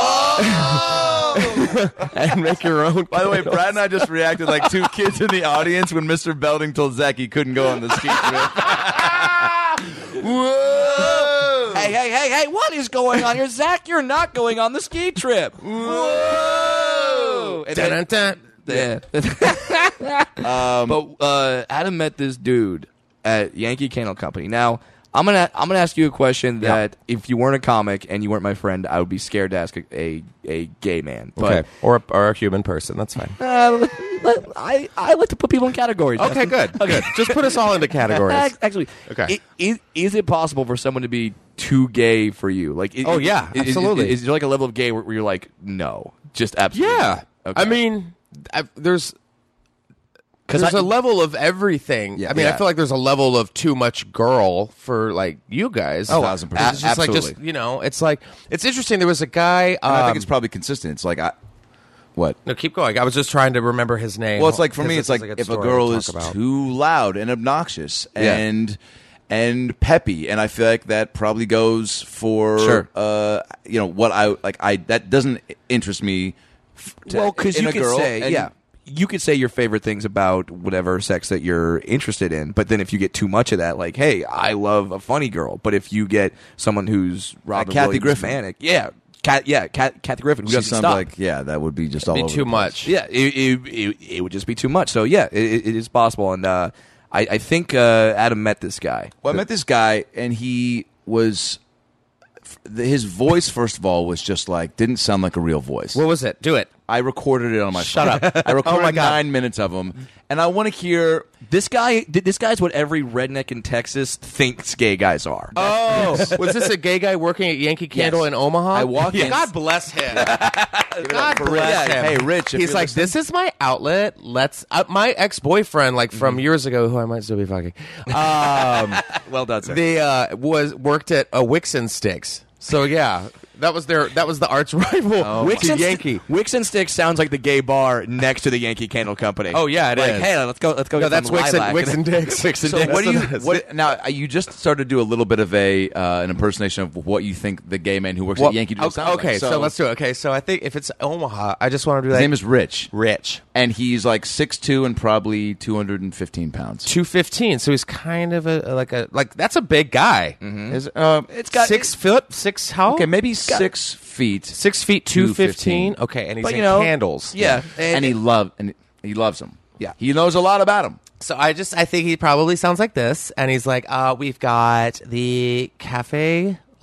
And make your own. By the way, Brad and I just reacted like two kids in the audience when Mr. Belding told Zach he couldn't go on the ski trip. Whoa! Hey, what is going on here? Zach, you're not going on the ski trip. Whoa! And then- Dun-dun-dun. yeah. But Adam met this dude at Yankee Candle Company. Now, I'm gonna ask you a question that if you weren't a comic and you weren't my friend, I would be scared to ask a gay man. But Okay, or a human person. That's fine. I like to put people in categories. Okay, good. Good. Just put us all into categories. Actually, Okay. Is it possible for someone to be too gay for you? Like, Oh, yeah, absolutely. Is there like a level of gay where you're like, no, just absolutely? Yeah. Okay. I mean, there's a level of everything. Yeah, I mean, yeah. I feel like there's a level of too much girl for like you guys. Oh, 1000%. It's just like Absolutely. it's like it's interesting. There was a guy. And I think it's probably consistent. It's like, what? no, keep going. I was just trying to remember his name. Well, it's like for me, Because it's like this is good if a story girl to is talk about. too loud and obnoxious Yeah. and peppy, and I feel like that probably goes for Sure. what I like. That doesn't interest me. Well, because in you a could girl, say, and- you could say your favorite things about whatever sex that you're interested in, but then if you get too much of that, like, hey, I love a funny girl, but if you get someone who's Robin Kathy Williams Griffin. manic, Kathy Griffin, who She doesn't sounds stop. like that would be just all be over too the place. much. Yeah, it would just be too much. So yeah, it is possible, and I think Adam met this guy. Well, I met this guy, and he was. His voice, first of all, was just like didn't sound like a real voice. What was it? Do it. I recorded it on my Shut phone. up. I recorded Oh my God. 9 minutes of them, and I want to hear. This guy's what every redneck in Texas thinks gay guys are. Oh, was this a gay guy working at Yankee Candle Yes. in Omaha? I walk in- God bless him. God for bless Rich. him. Hey, Rich, if He's you're like, listening- this is my outlet. Let's. My ex-boyfriend, like from years ago, who I might still be fucking. Well done, sir. They worked at Wixon Sticks. So yeah, that was the arch rival to Yankee. Wix and Sticks sounds like the gay bar next to the Yankee Candle Company. Oh, yeah, it like, is. Hey, let's go. No, get that's some Wixon, lilac. Wixon Dicks. Wixon So Dicks. what do you? That's- What now? You just started to do a little bit of an impersonation of what you think the gay man who works at Yankee Doodle sounds like. Okay, so let's do it. Okay, so I think if it's Omaha, I just want to do that. His name is Rich, Rich. and he's like 6'2" and probably 215 pounds. 215, so he's kind of a that's a big guy. It's It's got 6 foot, 6 how? okay, maybe 6 feet, 6 feet, 215. Okay, and he's But, in you know, candles. Yeah, and he loves them. Yeah. he knows a lot about them. So I think he probably sounds like this, and he's like, we've got the Cafe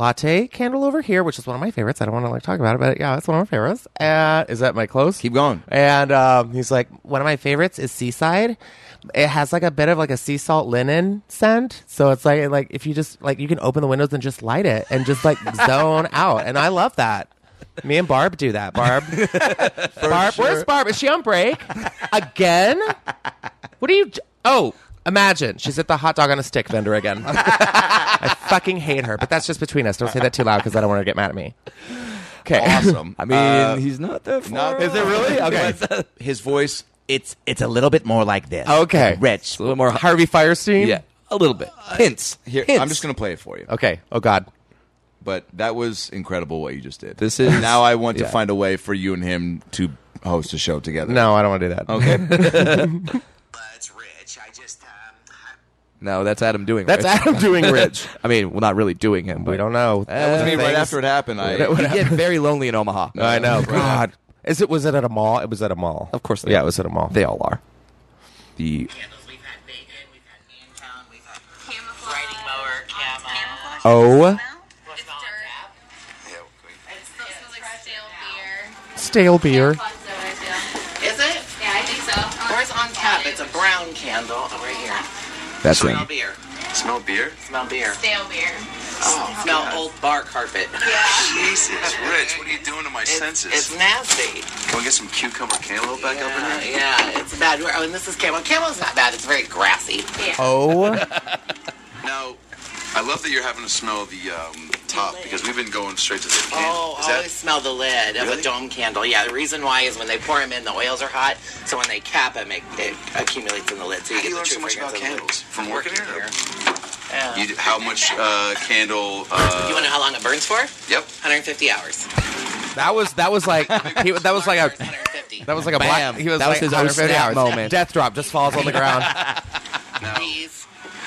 latte candle over here, which is one of my favorites. I don't want to talk about it, but yeah, it's one of my favorites. Is that my close? Keep going. And he's like, one of my favorites is Seaside. It has like a bit of like a sea salt linen scent, so it's like if you just like you can open the windows and just light it and just like zone out, and I love that. Me and Barb do that. Barb, where's Barb? Is she on break again? What are you? Oh, imagine she's at the hot dog on a stick vendor again. I fucking hate her, but that's just between us. Don't say that too loud because I don't want her to get mad at me. Okay, Awesome. I mean, he's not that far. Is it really? Okay. His voice. It's a little bit more like this. Okay. Rich. A little more. Harvey Firestein? Yeah, a little bit. Hints. Here, Hints. I'm just going to play it for you. Okay. Oh, God. But that was incredible what you just did. This is- now I want to yeah. find a way for you and him to host a show together. No, I don't want to do that. Okay. It's Rich. I just, No, that's Adam doing That's Rich. Adam doing Rich. I mean, well, not really doing him. But We don't know. That was me right after it happened. You get very lonely in Omaha. I know. God. Was it at a mall? It was at a mall. Of course they Yeah, are. it was at a mall. They all are. The candles. We've had bacon. We've had Mantown. We've had riding mower, camo. Oh. It's dirt. It still smells like stale beer. Stale beer. Is it? Yeah, I think so. Where's on tap? It's a brown candle right here. that's Smell him. beer. Smell beer? Smell beer. Stale beer. Oh, smell old bar carpet. Jesus, Rich, what are you doing to my senses? It's nasty. Can we get some cucumber cantaloupe back up in here? Yeah, it's bad. Oh, and this is camo. Camo's not bad. It's very grassy. Oh. Now, I love that you're having to smell the top because we've been going straight to the can. Oh, Is I always smell the lid of Really? a dome candle. Yeah, the reason why is when they pour them in, the oils are hot. So when they cap them, it accumulates in the lid. So you How do get you the learn true so much about fragrance of the candles? lid. From working here? Yeah. How much candle? You want to know how long it burns for? Yep. 150 hours. That was like that was like a 150. that was like a Bam. black. He was That was like his 150 snap hours. moment. Death drop just falls on the ground. Now, These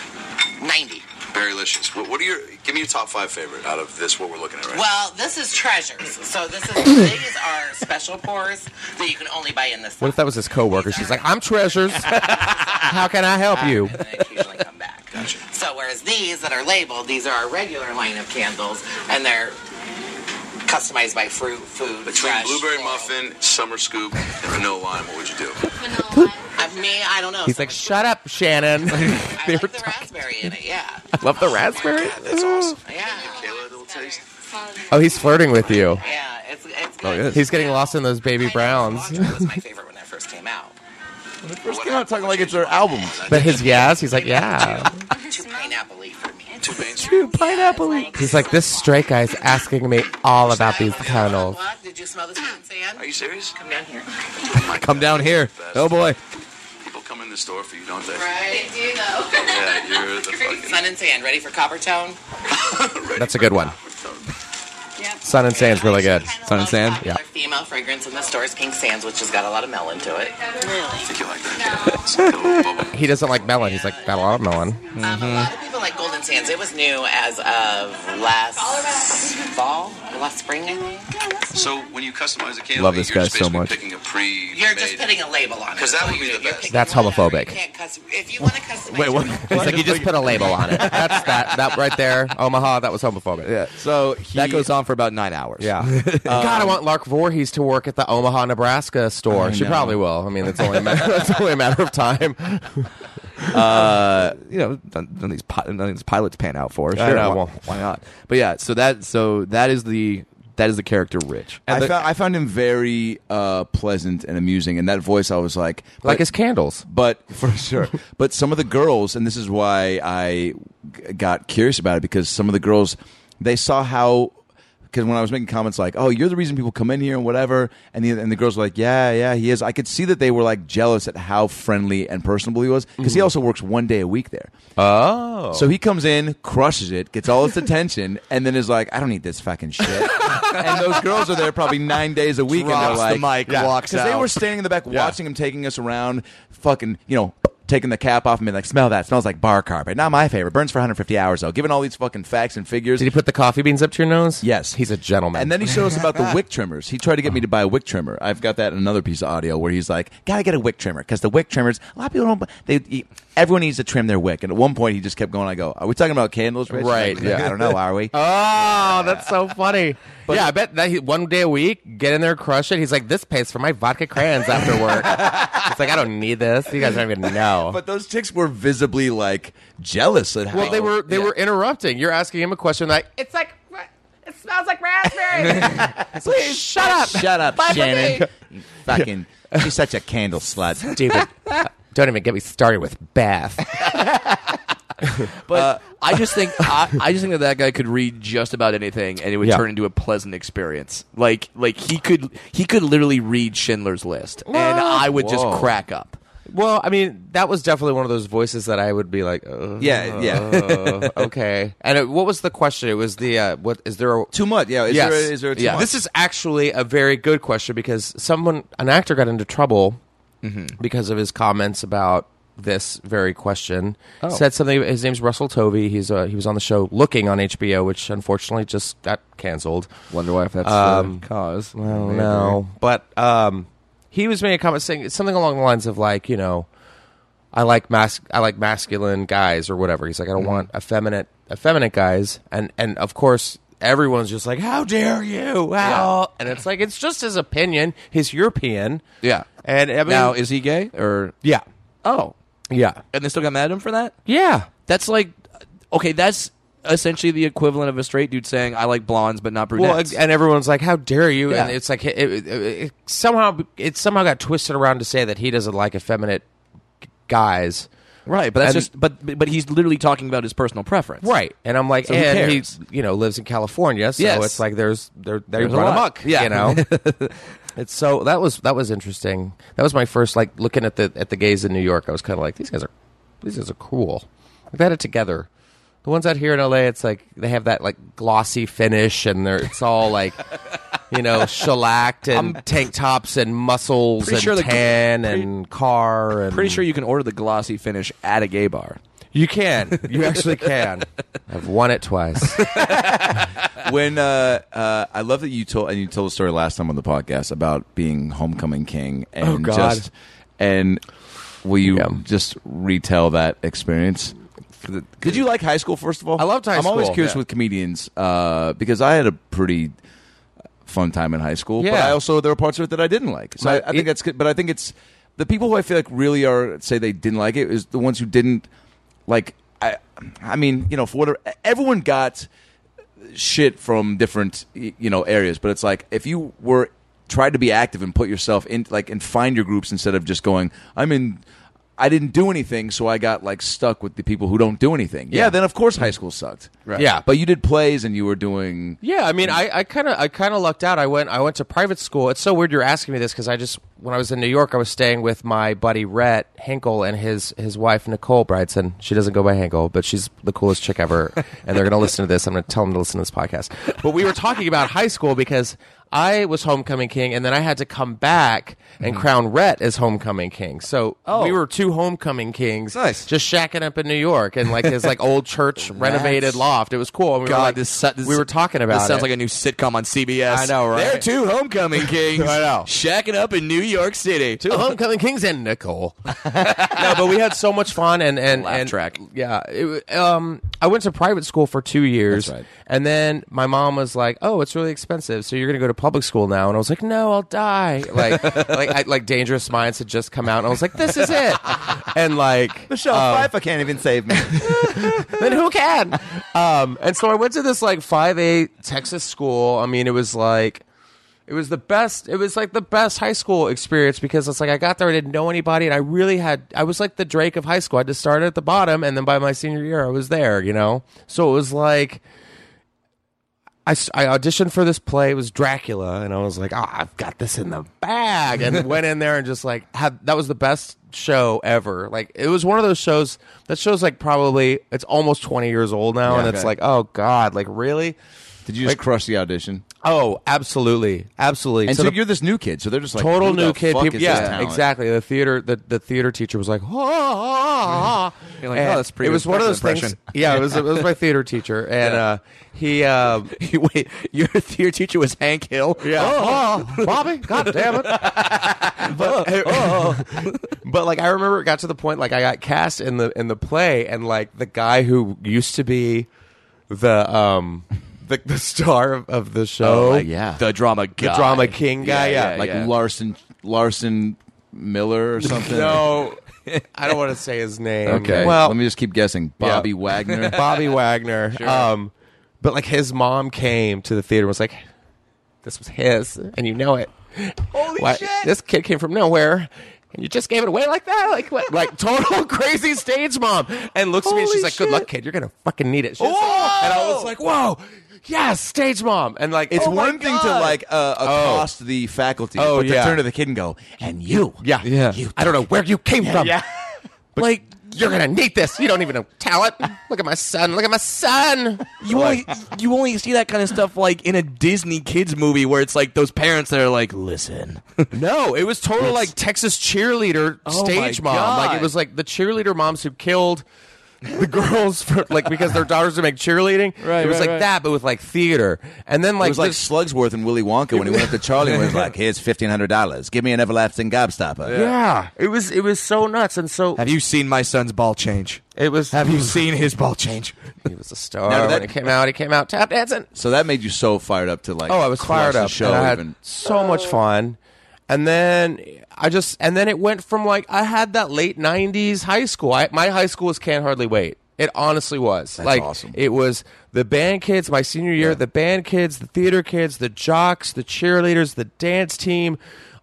90. Berrylicious. What are your? Give me your top 5 favorite out of this. What we're looking at right Well, this is treasures. So these are special pours that you can only buy in this. What if that was his coworker? She's like, I'm Treasures. How can I help you? And they occasionally come back. Gotcha. So whereas these that are labeled, these are our regular line of candles, and they're customized by fruit, food, Between fresh, blueberry floral. muffin, summer scoop, and vanilla lime, what would you do? Vanilla. Me, I don't know. He's like, shut up, Shannon. I They like were the talking- raspberry in it. Yeah, Love the raspberry. God, that's awesome. yeah, Kayla, a little taste. Oh, he's flirting with you. yeah. It's Oh, good. yes. He's getting lost in those baby browns. Quadra was my favorite when that first came out. First came out talking like it's their album. But his yes, he's like, yeah. Too pineapple-y for me. Too mainstream. Pineapple. He's like, this straight guy's asking me all about these candles. What? Did you smell the sweet and sand? Are you serious? Come down here. Come down here. Oh boy. People come in the store for you, don't they? Right. They do, though. Yeah, you're the fucking. Sun and sand. Ready for copper tone? That's a good one. Yep. Sun and Sand's really good. Sun and Sand? Popular female fragrance in the store is Pink Sands, which has got a lot of melon to it. I think you like that. It's like a little bubble. He doesn't like melon. He's like, got a lot of melon. A lot of people like Golden Sands. It was new as of last fall or last spring, I think. So when you customize a candle, Love this you're guy just so basically much. picking a pre-made. You're just putting a label on it. 'Cause that So would be you're- the you're best. picking That's whatever. homophobic. You can't custom. If you want to customize, Wait, what? He's like, you just put a label on it. That's that right there. Omaha, that was homophobic. Yeah. So That goes on for about 9 hours. Yeah. God, I want Lark Voorhees to work at the Omaha, Nebraska store. She know. probably will. I mean, it's only that's only a matter of time. You know, none of these pilots pan out for. I Sure, know, why, well. why not? But yeah, so that is the character Rich. And I found him very pleasant and amusing, and that voice I was like, Like his candles. But for sure, but some of the girls, and this is why I got curious about it, because some of the girls, they saw how. Because when I was making comments like, "Oh, you're the reason people come in here and whatever," and the girls were like, "Yeah, he is." I could see that they were like jealous at how friendly and personable he was, because he also works 1 day a week there. Oh. So he comes in, crushes it, gets all its attention, and then is like, "I don't need this fucking shit." And those girls are there probably 9 days a week, and they're Drops like, the mic, walks because they out. were standing in the back watching him, taking us around, fucking, taking the cap off and being like, "Smell that? Smells like bar carpet. Not my favorite. Burns for 150 hours though." Giving all these fucking facts and figures. Did he put the coffee beans up to your nose? Yes. He's a gentleman. And then he showed us about the wick trimmers. He tried to get me to buy a wick trimmer. I've got that in another piece of audio where he's like, "Gotta get a wick trimmer because the wick trimmers, a lot of people don't. everyone needs to trim their wick. And at one point, he just kept going. I go, are we talking about candles, Rich? Right. Like, I don't know. Are we? Oh, that's so funny. But yeah, I bet that one day a week, get in there, crush it. He's like, this pays for my vodka crayons after work. It's like, I don't need this. You guys don't even know. But those chicks were visibly like jealous at how. Well, they were interrupting. You're asking him a question like, it smells like raspberry. Please shut up. Shut up, Bye, Shannon. You fucking, she's such a candle slut. Stupid. Don't even get me started with Beth. But I just think that guy could read just about anything, and it would turn into a pleasant experience. Like he could literally read Schindler's List, and I would just crack up. Well, I mean, that was definitely one of those voices that I would be like, yeah. Okay. And what was the question? It was the what is there a, too much? Yeah, is there too much? This is actually a very good question because an actor got into trouble because of his comments about this very question. Said something. His name's Russell Tovey. He was on the show Looking on HBO, which unfortunately just got canceled. Wonder why if that's the cause. Well, no, but he was making a comment saying something along the lines of like, you know, I like masculine guys or whatever. He's like, I don't want effeminate guys, and of course everyone's just like, how dare you? How? And it's like, it's just his opinion. He's European. Yeah. And I mean, now, is he gay or? Yeah. Oh. Yeah. And they still got mad at him for that? Yeah. That's like, okay, that's essentially the equivalent of a straight dude saying, I like blondes but not brunettes. Well, and everyone's like, how dare you? Yeah. And it's like, it somehow got twisted around to say that he doesn't like effeminate guys. Right, but that's but he's literally talking about his personal preference. Right. And I'm like, So and he he lives in California, so Yes. it's like there's a run lot. amok, Yeah. you know. It's so that was interesting. That was my first like looking at the gays in New York. I was kind of like, these guys are cool. They've had it together. The ones out here in LA, it's like they have that like glossy finish, and it's all like, you know, shellacked and tank tops and muscles and tan and car. And Pretty sure you can order the glossy finish at a gay bar. you can. You actually can. I've won it twice. When I love that you told the story last time on the podcast about being homecoming king, and Oh, God. will you just retell that experience? Did you like high school, first of all? I loved high I'm always school, curious yeah. with comedians because I had a pretty fun time in high school, but Yeah. I also there were parts of it that I didn't like. So I think that's good, but I think it's the people who I feel like really say they didn't like it is the ones who didn't like. I mean, you know, for whatever, everyone got shit from different areas, but it's like if you were tried to be active and put yourself in and find your groups instead of just going, I didn't do anything, so I got like stuck with the people who don't do anything. Yeah, then of course high school sucked. Right. Yeah. But you did plays and you were doing. Yeah, I mean, I kind of lucked out. I went to private school. It's so weird you're asking me this because when I was in New York, I was staying with my buddy Rhett Hinkle and his wife Nicole Bridson. She doesn't go by Hinkle, but she's the coolest chick ever. And they're going to listen to this. I'm going to tell them to listen to this podcast. But we were talking about high school because I was homecoming king, and then I had to come back and crown Rhett as homecoming king. So we were two homecoming kings, Nice. just shacking up in New York and like his like old church renovated loft. It was cool. And we were talking about this sounds it. like a new sitcom on CBS. I know, right? They're two homecoming kings. I know. Shacking up in New York City. Two homecoming kings and Nicole. No, but we had so much fun and Laugh track. Yeah, I went to private school for 2 years, That's right. and then my mom was like, "Oh, it's really expensive, so you're going to go to public school now." And I was like, "No, I'll die." Like Dangerous Minds had just come out, and I was like, "This is it." And like Michelle Pfeiffer can't even save me. then who can? And so I went to this like 5A Texas school. I mean, it was the best. It was like the best high school experience because it's like I got there, I didn't know anybody, and I was like the Drake of high school. I just started at the bottom, and then by my senior year, I was there. So it was like I auditioned for this play. It was Dracula, and I was like, I've got this in the bag, and went in there and just like that was the best show ever. Like it was one of those shows. That show's like probably it's almost 20 years old now, and it's like, oh God, like really. Did you just crush the audition? Oh, absolutely. And so you're this new kid, so they're just like total who new the kid. fuck People, is this yeah, talent? exactly. The theater teacher was like, ah. You're like, And oh, that's pretty It was good one of those impression. things. Yeah, it was my theater teacher, and he. Wait, your theater teacher was Hank Hill? Yeah. Oh, Bobby, God damn it. But like I remember it got to the point like I got cast in the play, and like the guy who used to be the star of the show, the drama guy, the drama king guy, like Larson Miller or something. No, I don't want to say his name. Okay, well, let me just keep guessing. Bobby Wagner. Bobby Wagner. Sure. But like his mom came to the theater and was like, "This was his, and you know it. Holy shit! This kid came from nowhere." And you just gave it away like that? Like what? Like total crazy stage mom. And looks at me and she's like, good luck, kid. You're going to fucking need it. And I was like, whoa, yes, stage mom. And like, it's one thing to like accost the faculty, but to turn to the kid and go, and you. Yeah. You I don't know where you came from. Yeah. But like, you're going to need this. You don't even know talent. Look at my son. Look at my son. You only see that kind of stuff like in a Disney kids movie where it's like those parents that are like, listen. No, it was total like Texas cheerleader stage mom. God. Like it was like the cheerleader moms who killed the girls for like because their daughters would make cheerleading. Right, it was right, like right. that, but with like theater. And then like It was like Slugsworth and Willy Wonka when he went up to Charlie and was like, here's $1,500. Give me an everlasting gobstopper. yeah, it was so nuts. And so Have you seen my son's ball change? it was. Have you seen his ball change? He was a star Now, when he came out. He came out tap dancing. So that made you so fired up to like Oh, I was crush fired the up. show And I had even. so much fun. And then then it went from like I had that late '90s high school. My high school was Can't Hardly Wait. It honestly was. That's like awesome. It was the band kids. My senior year, the band kids, the theater kids, the jocks, the cheerleaders, the dance team,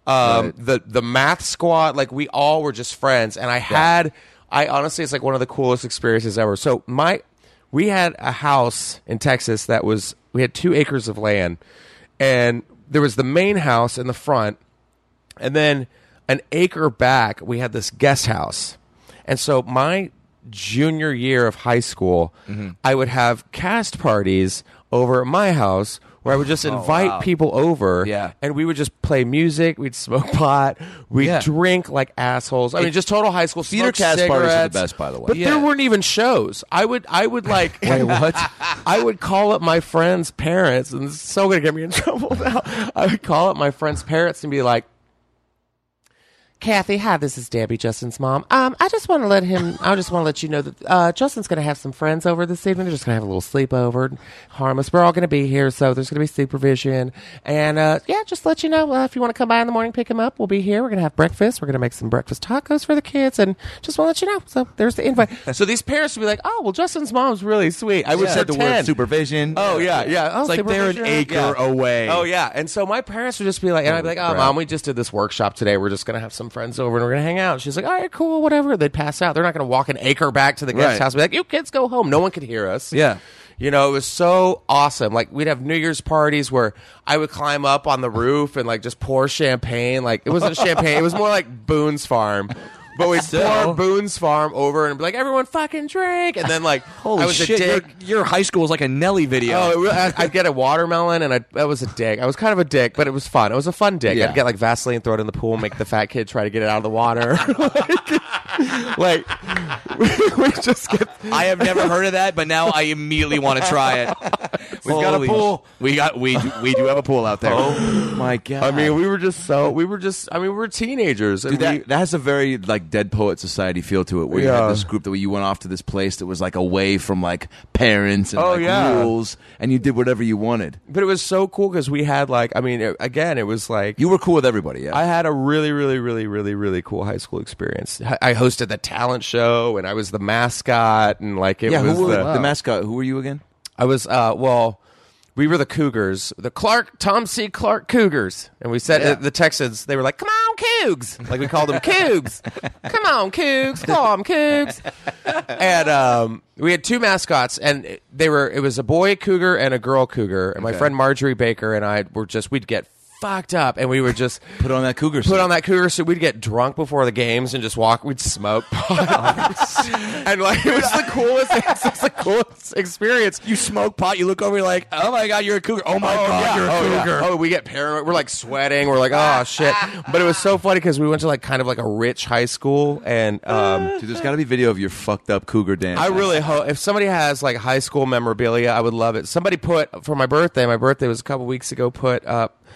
the math squad. Like we all were just friends. And I honestly, it's like one of the coolest experiences ever. So we had a house in Texas we had 2 acres of land, and there was the main house in the front, and then an acre back we had this guest house. And so my junior year of high school, I would have cast parties over at my house where I would just invite people over, and we would just play music, we'd smoke pot, we'd drink like assholes. I mean, just total high school Theater smoke cast cigarettes. parties are the best, by the way. But there weren't even shows. I would like wait, what? I would call up my friends' parents, and this is so gonna get me in trouble now. I would call up my friends' parents and be like, Kathy, hi, this is Debbie, Justin's mom. I just want to let you know that Justin's going to have some friends over this evening. They're just going to have a little sleepover. Harmless. We're all going to be here, so there's going to be supervision. And, just let you know, if you want to come by in the morning, pick them up. We'll be here. We're going to have breakfast. We're going to make some breakfast tacos for the kids, and just want to let you know. So there's the invite. So these parents would be like, oh, well, Justin's mom's really sweet. I would said the word pretend. supervision. Oh, yeah. Oh, It's like they're an acre away. Oh, yeah. And so my parents would just be like, and I'd be like, oh, Mom, we just did this workshop today. We're just going to have some friends over and we're going to hang out. She's like, all right, cool, whatever. They'd pass out. They're not going to walk an acre back to the guest house and be like, you kids go home. No one could hear us. Yeah. You know, it was so awesome. Like, we'd have New Year's parties where I would climb up on the roof and, like, just pour champagne. Like, it wasn't champagne. It was more like Boone's Farm. But we'd pour Boone's Farm over and be like, everyone fucking drink. And then, like, Holy I was shit, a dick. your high school was like a Nelly video. Oh, I'd get a watermelon, and that was a dick. I was kind of a dick, but it was fun. It was a fun dick. Yeah. I'd get, like, Vaseline, throw it in the pool, make the fat kid try to get it out of the water. like, we just get... I have never heard of that, but now I immediately want to try it. We've got a pool. We do have a pool out there. Oh my god! I mean, we were teenagers. Dude, And that has a very like Dead Poet Society feel to it, where you had this group that you went off to this place that was like away from like parents and rules, and you did whatever you wanted. But it was so cool because we had like, I mean, it was like You were cool with everybody. Yeah, I had a really, really, really, really, really cool high school experience. I hosted the talent show, and I was the mascot, and like it was the mascot. Who were you again? I was we were the Cougars, the Tom C. Clark Cougars, and we said the Texans. They were like, "Come on, Cougs!" Like we called them Cougs. Come on, Cougs! Come on, Cougs! And we had 2 mascots, and it was a boy cougar and a girl cougar. And my friend Marjorie Baker and I we'd get fucked up, and we would just put on that cougar suit. We'd get drunk before the games and just walk. We'd smoke pot. And like it was the coolest experience. You smoke pot, you look over, you're like, oh my god, you're a cougar. Oh my god, you're a cougar. Oh, we get paranoid. We're like sweating. We're like, oh shit. But it was so funny because we went to like kind of like a rich high school, and dude, there's got to be video of your fucked up cougar dance. I really hope if somebody has like high school memorabilia, I would love it. Somebody put for my birthday. My birthday was a couple weeks ago. Put up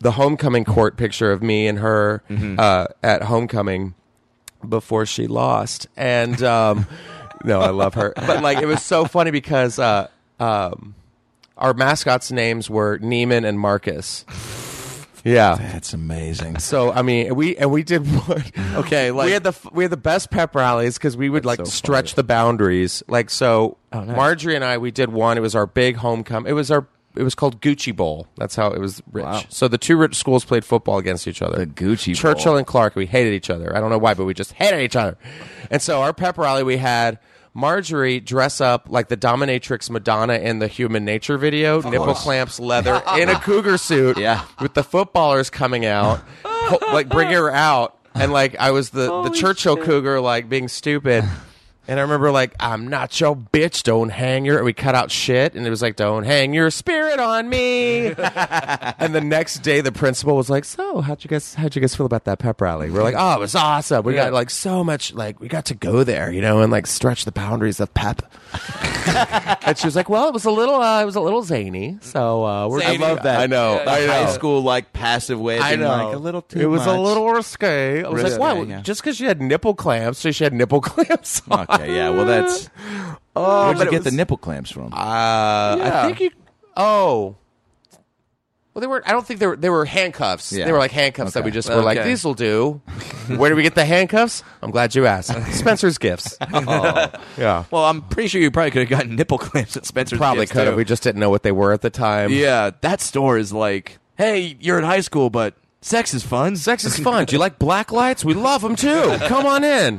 the homecoming court picture of me and her at homecoming before she lost. And no, I love her. But like it was so funny because our mascots' names were Neiman and Marcus. Yeah, that's amazing. So I mean, we did one. Okay, like we had the best pep rallies because we would like so stretch funny. the boundaries. Like so, nice. Marjorie and I we did one. It was our big homecoming. It was called Gucci Bowl. That's how it was rich. Wow. So the two rich schools played football against each other. The Gucci Churchill Bowl. and Clark. We hated each other. I don't know why, but we just hated each other. And so our pep rally, we had Marjorie dress up like the dominatrix Madonna in the Human Nature video, nipple clamps, leather, in a cougar suit, with the footballers coming out, like bringing her out, and like I was the Churchill cougar, like being stupid. And I remember like, I'm not your bitch, don't hang your... We cut out shit, and it was like, don't hang your spirit on me. And the next day, the principal was like, so, how'd you guys feel about that pep rally? We're like, oh, it was awesome. We got like so much, like, we got to go there, you know, and like stretch the boundaries of pep. And she was like, well, it was a little zany, so we're... I love that. I know. The high school, like, passive way of I being know. like, a little too It was much. a little risque. I was Risque, like, wow, yeah. just because she had nipple clamps, so she had nipple clamps on. Okay, yeah, well, that's... Where'd you get the nipple clamps from? I think you... Oh. Well, they weren't... I don't think they were handcuffs. Yeah. They were like handcuffs that Okay. we just were like, these will do. Where do we get the handcuffs? I'm glad you asked. Spencer's Gifts. Yeah. well, I'm pretty sure you probably could have gotten nipple clamps at Spencer's. Probably Gifts, could have. too. We just didn't know what they were at the time. Yeah, that store is like, hey, you're in high school, but sex is fun. Sex is fun. Do you like black lights? We love them too. Come on in.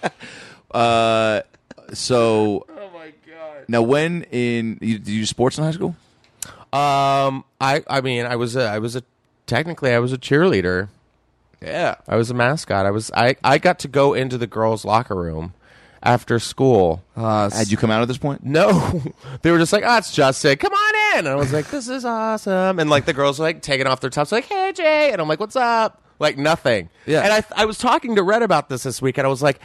So... Oh, my God. Now, did you do sports in high school? I mean, I was technically I was a cheerleader. Yeah. I was a mascot. I got to go into the girls' locker room after school. Had you come out at this point? No, they were just like, "Oh, it's Justin. Come on in." And I was like, "This is awesome." And like the girls were like taking off their tops, like, "Hey, Jay," and I'm like, "What's up?" Like nothing. Yeah. And I was talking to Red about this week, and I was like,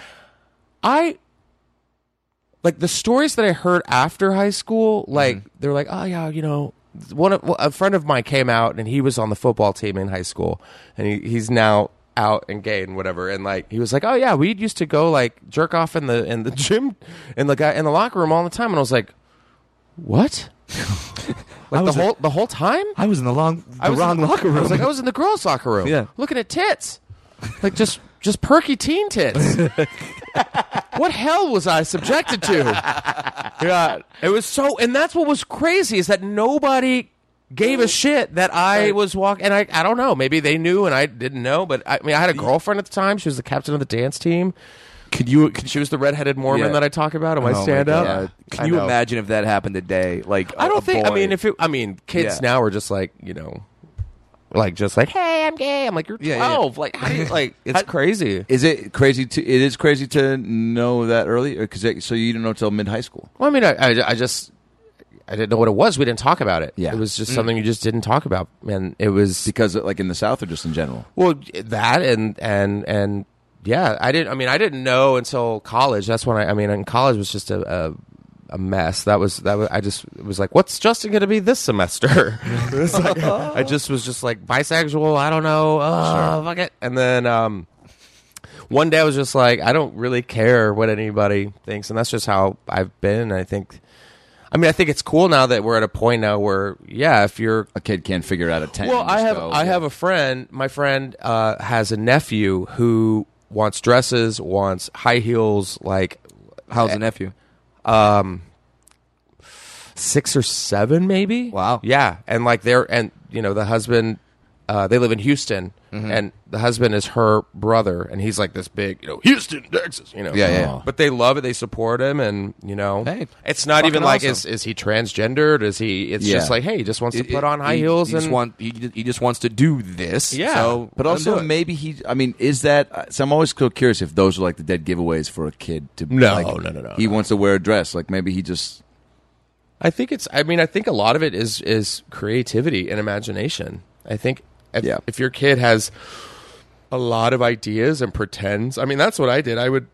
like the stories that I heard after high school, like they're like, "Oh yeah, you know." A friend of mine came out and he was on the football team in high school, and he's now out and gay and whatever, and like he was like, oh yeah, we used to go like jerk off in the gym in the locker room all the time, and I was like, what? Like the whole time I was in the wrong locker room. I was like, I was in the girls' locker room, Yeah. looking at tits, like just perky teen tits. What hell was I subjected to? Yeah, it was so, and that's what was crazy is that nobody gave a shit that I was walking, and I don't know, maybe they knew and I didn't know, but I mean, I had a girlfriend at the time. She was the captain of the dance team. She was the redheaded Mormon Yeah. that I talk about in my Oh, stand my up. God. Can you imagine if that happened today? Like, I don't a think. boy. I mean, kids Yeah. now are just like, you know, like just like, hey, I'm gay. I'm like, you're 12. Like, how do you, like, it's crazy. Is it crazy to? It is crazy to know that early, because so you didn't know till mid high school. Well, I mean, I just didn't know what it was. We didn't talk about it. Yeah. It was just something you just didn't talk about, and it was Because like in the South or just in general. well that and yeah, I didn't know until college. That's when in college was just a mess. That was it was like, what's Justin going to be this semester? It was like, I just was just like bisexual. I don't know. Fuck it. And then one day I was just like, I don't really care what anybody thinks, and that's just how I've been. I think it's cool now that we're at a point now where, yeah, if you're A kid can't figure it out at 10. well, and just go, I have a friend. My friend has a nephew who wants dresses, wants high heels. Like, How's the nephew? 6 or 7, maybe. Wow. Yeah, and like the husband. They live in Houston, and the husband is her brother, and he's like this big, Houston, Texas, Yeah. But they love it. They support him, and Hey, it's not even fucking like awesome. is he transgendered? Is he? It's just like, hey, he just wants to put on high heels He just wants to do this. Yeah. So But let him also do it. maybe is that? So I'm always so curious if those are like the dead giveaways for a kid to. No, like, no. He wants to wear a dress. Like maybe he just. I think I think a lot of it is creativity and imagination. I think if your kid has a lot of ideas and pretends, that's what I did.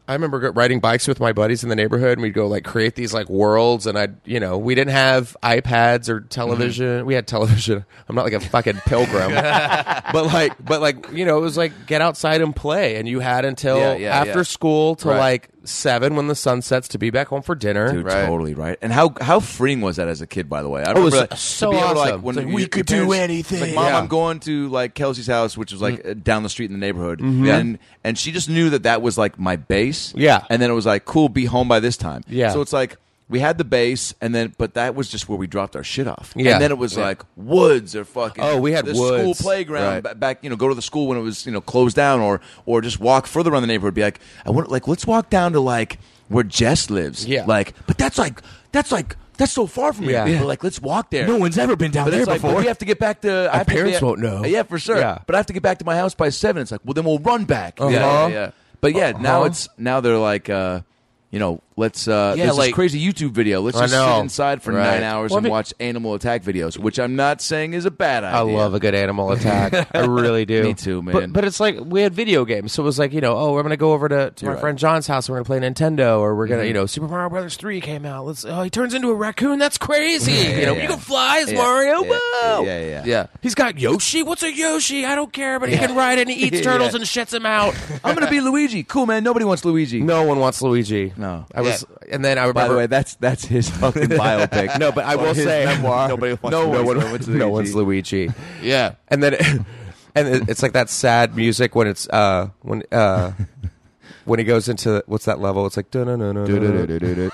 I remember riding bikes with my buddies in the neighborhood, and we'd go like create these like worlds. And we didn't have iPads or television. We had television. I'm not like a fucking pilgrim, but like it was like get outside and play. And you had until after school till like 7 when the sun sets to be back home for dinner. Dude, totally right. And how freeing was that as a kid? By the way, I was remember so to be able to, awesome. like, when It's like, your we could parents- do anything. Like, Mom, Yeah. I'm going to like Kelsey's house, which was like down the street in the neighborhood, and she just knew that was like my base. Yeah. And then it was like, cool, be home by this time. Yeah. So it's like we had the base, but that was just where we dropped our shit off. Yeah. And then it was like woods or fucking. Oh, we had the woods. school playground Right. back. Go to the school when it was closed down, or just walk further around the neighborhood. Be like, let's walk down to like where Jess lives. Yeah. But that's so far from here. Yeah. But like, let's walk there. No one's ever been down But there it's like, before. but we have to get back to. Our parents won't know. Yeah, for sure. Yeah. But I have to get back to my house by 7. It's like, well, then we'll run back. Uh-huh. Yeah. But yeah, now they're like, let's there's this like- crazy YouTube video. Let's I just know. sit inside for Right. 9 hours Well, I and mean- watch animal attack videos, which I'm not saying is a bad I idea. love a good animal attack. I really do. Me too, man. But it's like we had video games, so it was like we're gonna go over to my right. friend John's house and we're gonna play Nintendo, or we're gonna Super Mario Brothers 3 came out. He turns into a raccoon. That's crazy. You can fly as Mario. Whoa. Yeah. He's got Yoshi. What's a Yoshi? I don't care, but he can ride and he eats turtles and shits them out. I'm gonna be Luigi. Cool, man. Nobody wants Luigi. No one wants Luigi. No. And then I remember. By the way, that's his fucking biopic. No, but I will His say memoir. Nobody wants no one's Luigi. Yeah. And then it's like that sad music when it's when he goes into what's that level? It's like that's the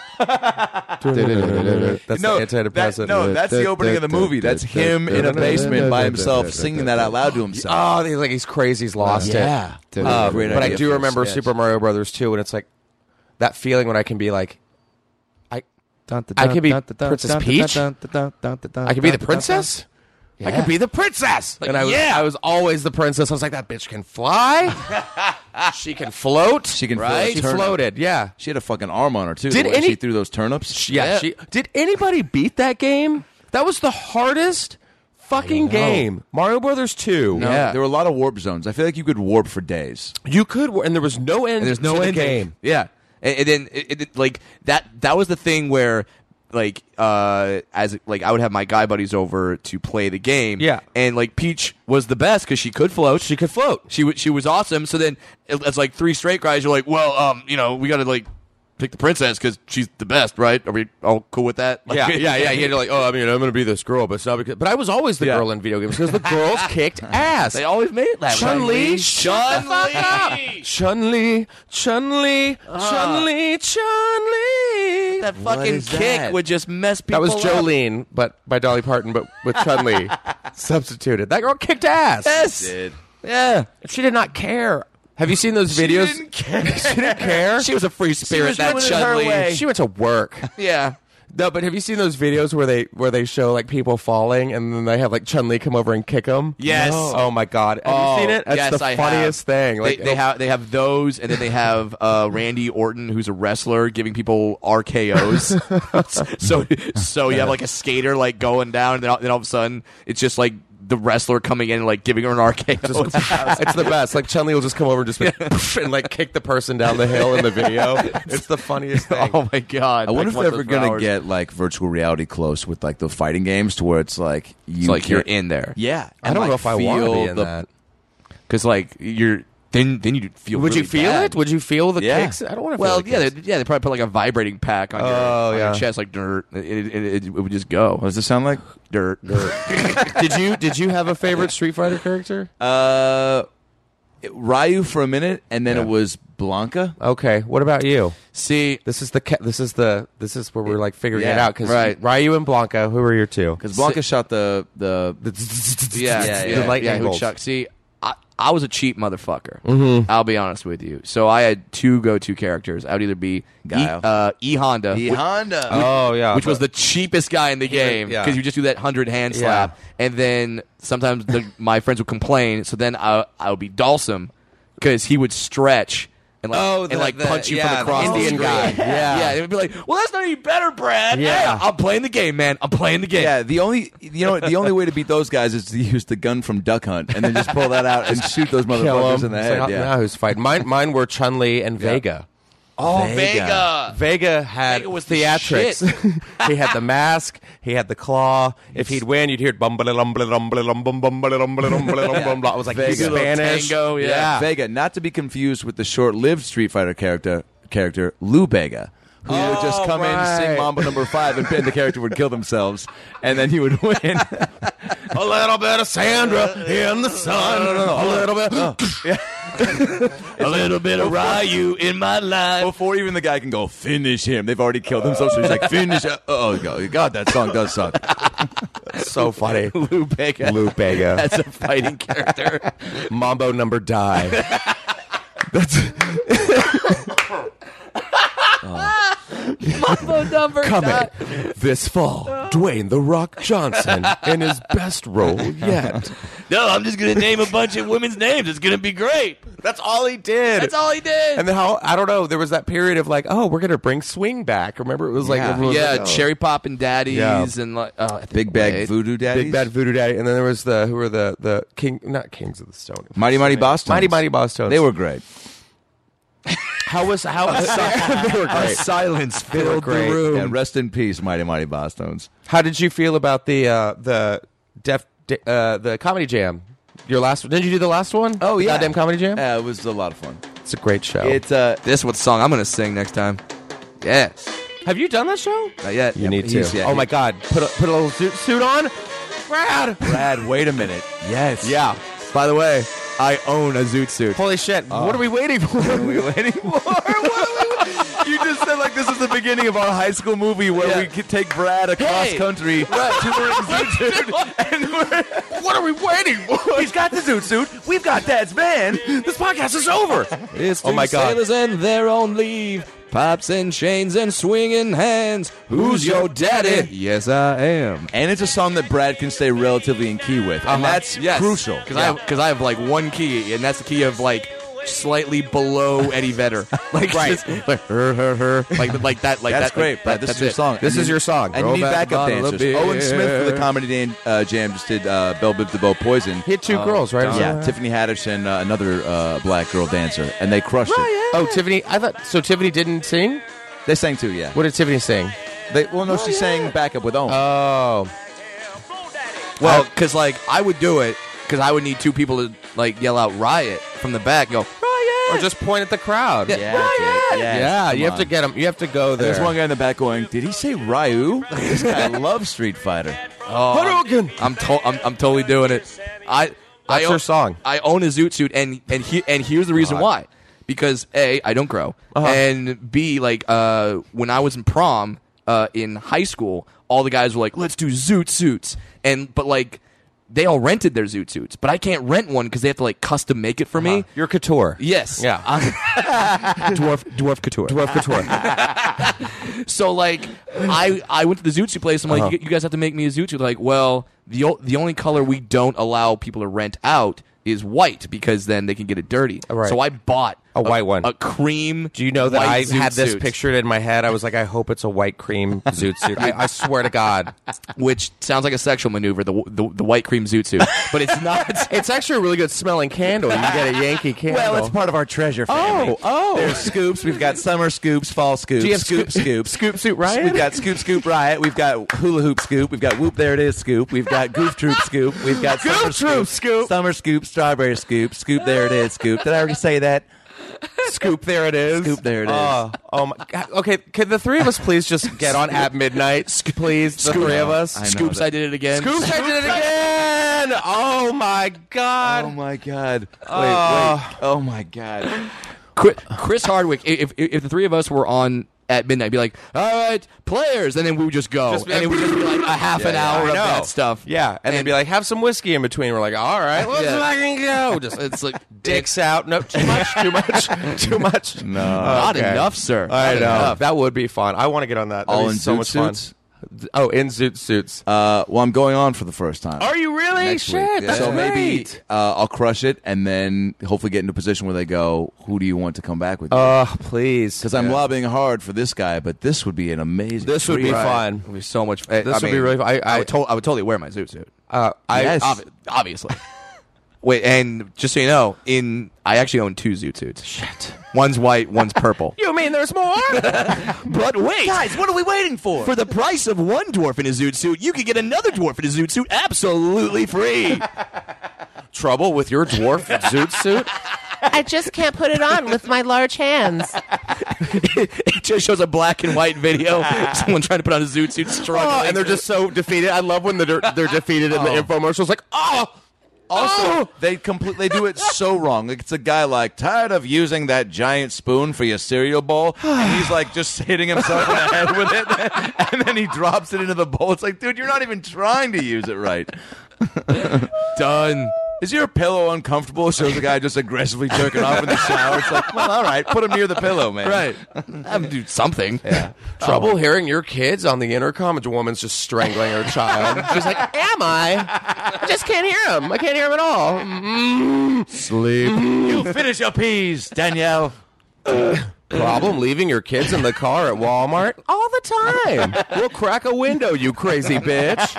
antidepressant. That's the opening of the movie. That's him in a basement by himself singing that out loud to himself. Oh, he's crazy. He's lost it. Yeah. But I idea do for a remember sketch. Super Mario Brothers 2, and it's like that feeling when I can be like, I could be Princess Peach. I could be the princess. I could be the princess. And I was always the princess. I was like, that bitch can fly. She can float. She can Right? She float. floated. Yeah. She had a fucking arm on her too. Did the way any- she threw those turnips? Yeah. Did anybody beat that game? That was the hardest fucking game. Mario Brothers 2. No, there were a lot of warp zones. I feel like you could warp for days. You could, and there was no end. And there's no to the end game. Yeah, and then it like that was the thing where like as like I would have my guy buddies over to play the game. Yeah. and like Peach was the best because she could float. She could float. She was awesome. So then it's like 3 straight guys. You're like, well, we got to like pick the princess because she's the best, right? Are we all cool with that? Like, Yeah. You're like, I'm going to be this girl, but it's not because. But I was always the girl in video games because the girls kicked ass. They always made it that way. Chun-Li, shut the fuck up. Chun-Li, Chun-Li, Chun-Li, Chun-Li. That fucking is kick that? would just mess people That was up. Jolene, but by Dolly Parton, but with Chun-Li substituted. That girl kicked ass. Yes. Yeah. She did not care. Have you seen those videos? She didn't care. She didn't care. She was a free spirit. was That doing it her Chun-Li. way. She went to work. Yeah. No, but have you seen those videos where they show like people falling and then they have like Chun-Li come over and kick them? Yes. No. Oh my god. Have you seen it? That's yes, the I funniest have. thing. Like they have those, and then they have Randy Orton, who's a wrestler, giving people RKOs. so you have like a skater like going down, and then all of a sudden it's just like the wrestler coming in and like giving her an RKO. it's the best. Like Chun-Li will just come over and just and like kick the person down the hill in the video. It's the funniest thing. Oh my god! I wonder Like, if they're ever those gonna hours. get like virtual reality close with like the fighting games to where it's like It's like you're can- in there. Yeah, I don't know if I want to be in the, that. because like you're then you feel. Would you really feel bad. it? Would you feel the Yeah. kicks? I don't want to. Well, feel the yeah, kicks. they probably put like a vibrating pack on, Oh, your yeah. chest, like dirt. It would just go. What does this sound like? Dirt. Did you have a favorite Street Fighter character? Ryu for a minute, and then it was Blanca. Okay, what about you? See, This is where we're like figuring it Yeah, out because right. Ryu and Blanca, who are your two? Because Blanca shot the the lightning who'd bolts. chuck- See, I was a cheap motherfucker. Mm-hmm. I'll be honest with you. So I had 2 go-to characters. I would either be Guile. E Honda, Honda. Oh yeah, which was the cheapest guy in the game yeah. because you just do that 100 hand slap, and then sometimes my friends would complain. So then I would be Dalsum because he would stretch. And like, punch you from across the Indian screen. guy. Yeah. It would be like, well, that's not any better, Brad. Yeah. Hey, I'm playing the game, man. I'm playing the game. Yeah, the only way to beat those guys is to use the gun from Duck Hunt and then just pull that out and shoot those Kill motherfuckers him. in the It's head. like, Yeah. now who's fighting? Mine were Chun-Li and Vega. Oh, Vega. Vega had was the theatrics. He had the mask. He had the claw. If he'd win, you'd hear bum bum bum bum bum bum bum bum. It was like Vega. Spanish. Tango, yeah. Vega, not to be confused with the short-lived Street Fighter character Lou Bega, who would just come in, sing Mambo number 5, and the character would kill themselves, and then he would win. A little bit of Sandra in the sun. A little bit. A little bit of Ryu in my life. Before even the guy can go, finish him, they've already killed themselves, so he's like, finish him. Oh, God, that song does suck. So funny. Lou Bega. Lou Bega. That's a fighting character. Mambo number die. That's Mambo number coming this fall. Dwayne "The Rock" Johnson in his best role yet. No, I'm just going to name a bunch of women's names. It's going to be great. That's all he did. That's all he did. And then I don't know, there was that period of like, oh, we're going to bring swing back. Remember, it was like, everyone was like, oh. Cherry Poppin' Daddies and like, Big Bad Voodoo Daddies. Big Bad Voodoo Daddy. And then there was who were the not Kings of the Stone. Mighty Boss Tones. Mighty Boss Tones. They were great. How was they were great. Silence filled the room. Yeah, rest in peace, Mighty Boss Tones. How did you feel about the Comedy Jam? Your last one? Did you do the last one? Oh, yeah. Goddamn Comedy Jam? It was a lot of fun. It's a great show. It's This is what song I'm going to sing next time. Yes. Have you done that show? Not yet. You need to. Oh my God! Put a little suit on, Brad, wait a minute. Yes. Yeah. By the way, I own a zoot suit. Holy shit! What are we waiting for? What are we waiting for? You just said like this is the beginning of our high school movie where we could take Brad across country touring zoot suit. And What are we waiting for? he's got the zoot suit. We've got Dad's band. This podcast is over. It's Oh my God. sailors and they're on leave. Pops and chains and swinging hands. Who's your daddy? Yes, I am. And it's a song that Brad can stay relatively in key with, and that's crucial. Because I have like one key, and that's the key of like slightly below Eddie Vedder. Like just, like her, like that. Like that's that, great, like, Brad. This that's is your it. song. This is your song. And you need back backup the bottle of dancers. beer. Owen Smith for the Comedy Jam just did Belle Biv DeVoe Poison. He had two girls, right? Yeah, Tiffany Haddish and another black girl dancer, and they crushed it. Oh, Tiffany. I thought so. Tiffany didn't sing. They sang too, yeah. What did Tiffany sing? She sang backup with Owen. Oh, Well, because like I would do it because I would need two people to like yell out "Riot" from the back. And go Riot, or just point at the crowd. Yeah, You have to get them. You have to go there. There's one guy in the back going, "Did he say Ryu?" This guy loves Street Fighter. Hadouken! I'm totally doing it. That's her song. I own a zoot suit, and here's the reason why. Because A, I don't grow, and B, like when I was in prom in high school, all the guys were like, "Let's do zoot suits," but like they all rented their zoot suits, but I can't rent one because they have to like custom make it for me. You're couture. Yes, Yeah. dwarf couture. Dwarf couture. So like I went to the zoot suit place. I'm like, you guys have to make me a zoot suit. They're like, well, the only color we don't allow people to rent out is white because then they can get it dirty. Right. So I bought A white one. a cream. Do you know that white I zoot had this suit, pictured in my head? I was like, I hope it's a white cream zoot suit. I swear to God. which sounds like a sexual maneuver. The white cream zoot suit, but it's not. It's actually a really good smelling candle. You can get a Yankee candle. Well, it's part of our treasure family. Oh. There's scoops. We've got summer scoops, fall scoops. Do you have scoops? Scoop Suit Riot? We've got Scoop Riot. We've got Hula Hoop Scoop. We've got Whoop There It Is Scoop. We've got Goof Troop Scoop. We've got Summer Troop Scoop. Summer Scoop, Strawberry Scoop, Scoop There It Is Scoop. Did I already say that? Scoop, there it is. Scoop, there it is. Oh my God. Okay, can the three of us please just get on at midnight? Please, the three of us. Scoops, I did it again. Scoops, I did it again. Oh my God. Oh my God. Wait. Oh my God. Chris Hardwick. If the three of us were on at midnight, be like, all right, players, and then we would just go, and it would just be like a half an hour of that stuff. Yeah, and they'd be like, have some whiskey in between. We're like, all right, let's fucking go. Just It's like dicks out. No, too much. No. not enough, sir. I Not know. enough. That would be fun. I want to get on that. That'd All be in so zoot much suits? fun. Oh, in zoot suits. Well, I'm going on for the first time. Are you really? Next Shit, week. that's So maybe great. I'll crush it, and then hopefully get into a position where they go, "Who do you want to come back with?" you? Please. Because I'm lobbying hard for this guy, but this would be an amazing. This would be treat. fun. It would be so much. This would be really fun. I would totally wear my zoot suit. Yes. Obviously. Wait, and just so you know, I actually own two zoot suits. Shit. One's white, one's purple. You mean there's more? But wait, Guys, what are we waiting for? for the price of one dwarf in a zoot suit, you can get another dwarf in a zoot suit absolutely free. Trouble with your dwarf zoot suit? I just can't put it on with my large hands. It just shows a black and white video. Someone trying to put on a zoot suit, struggling. Oh, and they're just so defeated. I love when they're defeated in the infomercials. Like, Also, they do it so wrong. Like, it's a guy like, tired of using that giant spoon for your cereal bowl, and he's like just hitting himself in the head with it, and then he drops it into the bowl. It's like, dude, you're not even trying to use it right. Done. Is your pillow uncomfortable? Shows the guy just aggressively jerking off in the shower. It's like, well, all right, put him near the pillow, man. Right. Have to do something. Yeah. trouble hearing your kids on the intercom. A woman's just strangling her child. She's like, am I? I just can't hear him. I can't hear him at all. Sleep. You finish your peas, Danielle. Problem leaving your kids in the car at Walmart? All the time. We'll crack a window, you crazy bitch.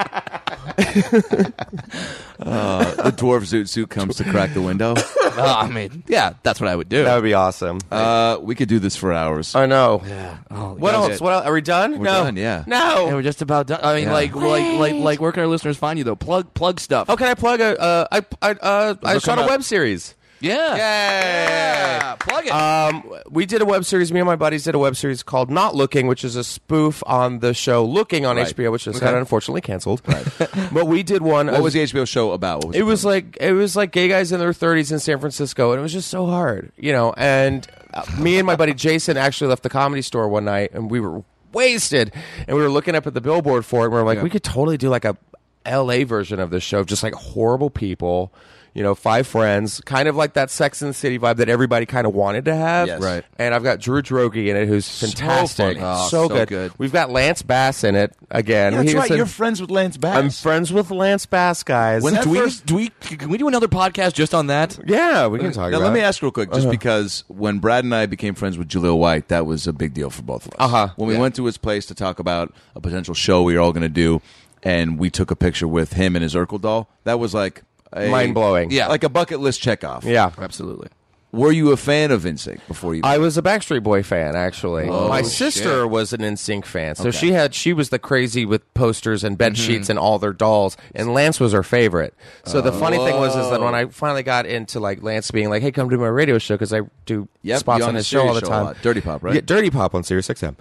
The dwarf zoot suit comes to crack the window. I mean, yeah, that's what I would do. That would be awesome. We could do this for hours. I know. Yeah. Oh, What else? What else? Are we done? We're no. done, yeah. No. Yeah, we're just about done. I mean, Yeah. like, where can our listeners find you though? Plug stuff. Oh, can I plug a? I shot a web series. Yeah. Yay! Plug it. We did a web series. Me and my buddies did a web series called Not Looking, which is a spoof on the show Looking on Right. HBO, which has got unfortunately canceled. Right. But we did one. What was the HBO show about? What was It was like gay guys in their 30s in San Francisco, and it was just so hard, you know. And me and my buddy Jason actually left the Comedy Store one night, and we were wasted, and we were looking up at the billboard for it, and we were like, we could totally do like a LA version of this show, of just like horrible people. You know, 5 friends, kind of like that Sex and the City vibe that everybody kind of wanted to have. Yes. Right. And I've got Drew Droege in it, who's fantastic. funny. Oh, so so good. good. We've got Lance Bass in it again. That's He was right. in- You're friends with Lance Bass. I'm friends with Lance Bass, guys. Can we do another podcast just on that? Yeah, we can talk Now, about let me it. ask real quick, just because when Brad and I became friends with Jaleel White, that was a big deal for both of us. Uh-huh. When we went to his place to talk about a potential show we were all going to do, and we took a picture with him and his Urkel doll, that was like mind-blowing. Yeah. like a bucket list checkoff. Yeah. Absolutely. Were you a fan of NSYNC before you? I was a Backstreet Boy fan, actually. Oh, My shit. sister was an NSYNC fan, so Okay. she was the crazy with posters and bed sheets and all their dolls, and Lance was her favorite. So the funny thing was is that when I finally got into like Lance being like, "Hey, come do my radio show," because I do Yep, spots you're on on his the show all Sirius the show a time. lot. Dirty Pop, right? Yeah, Dirty Pop on Sirius XM.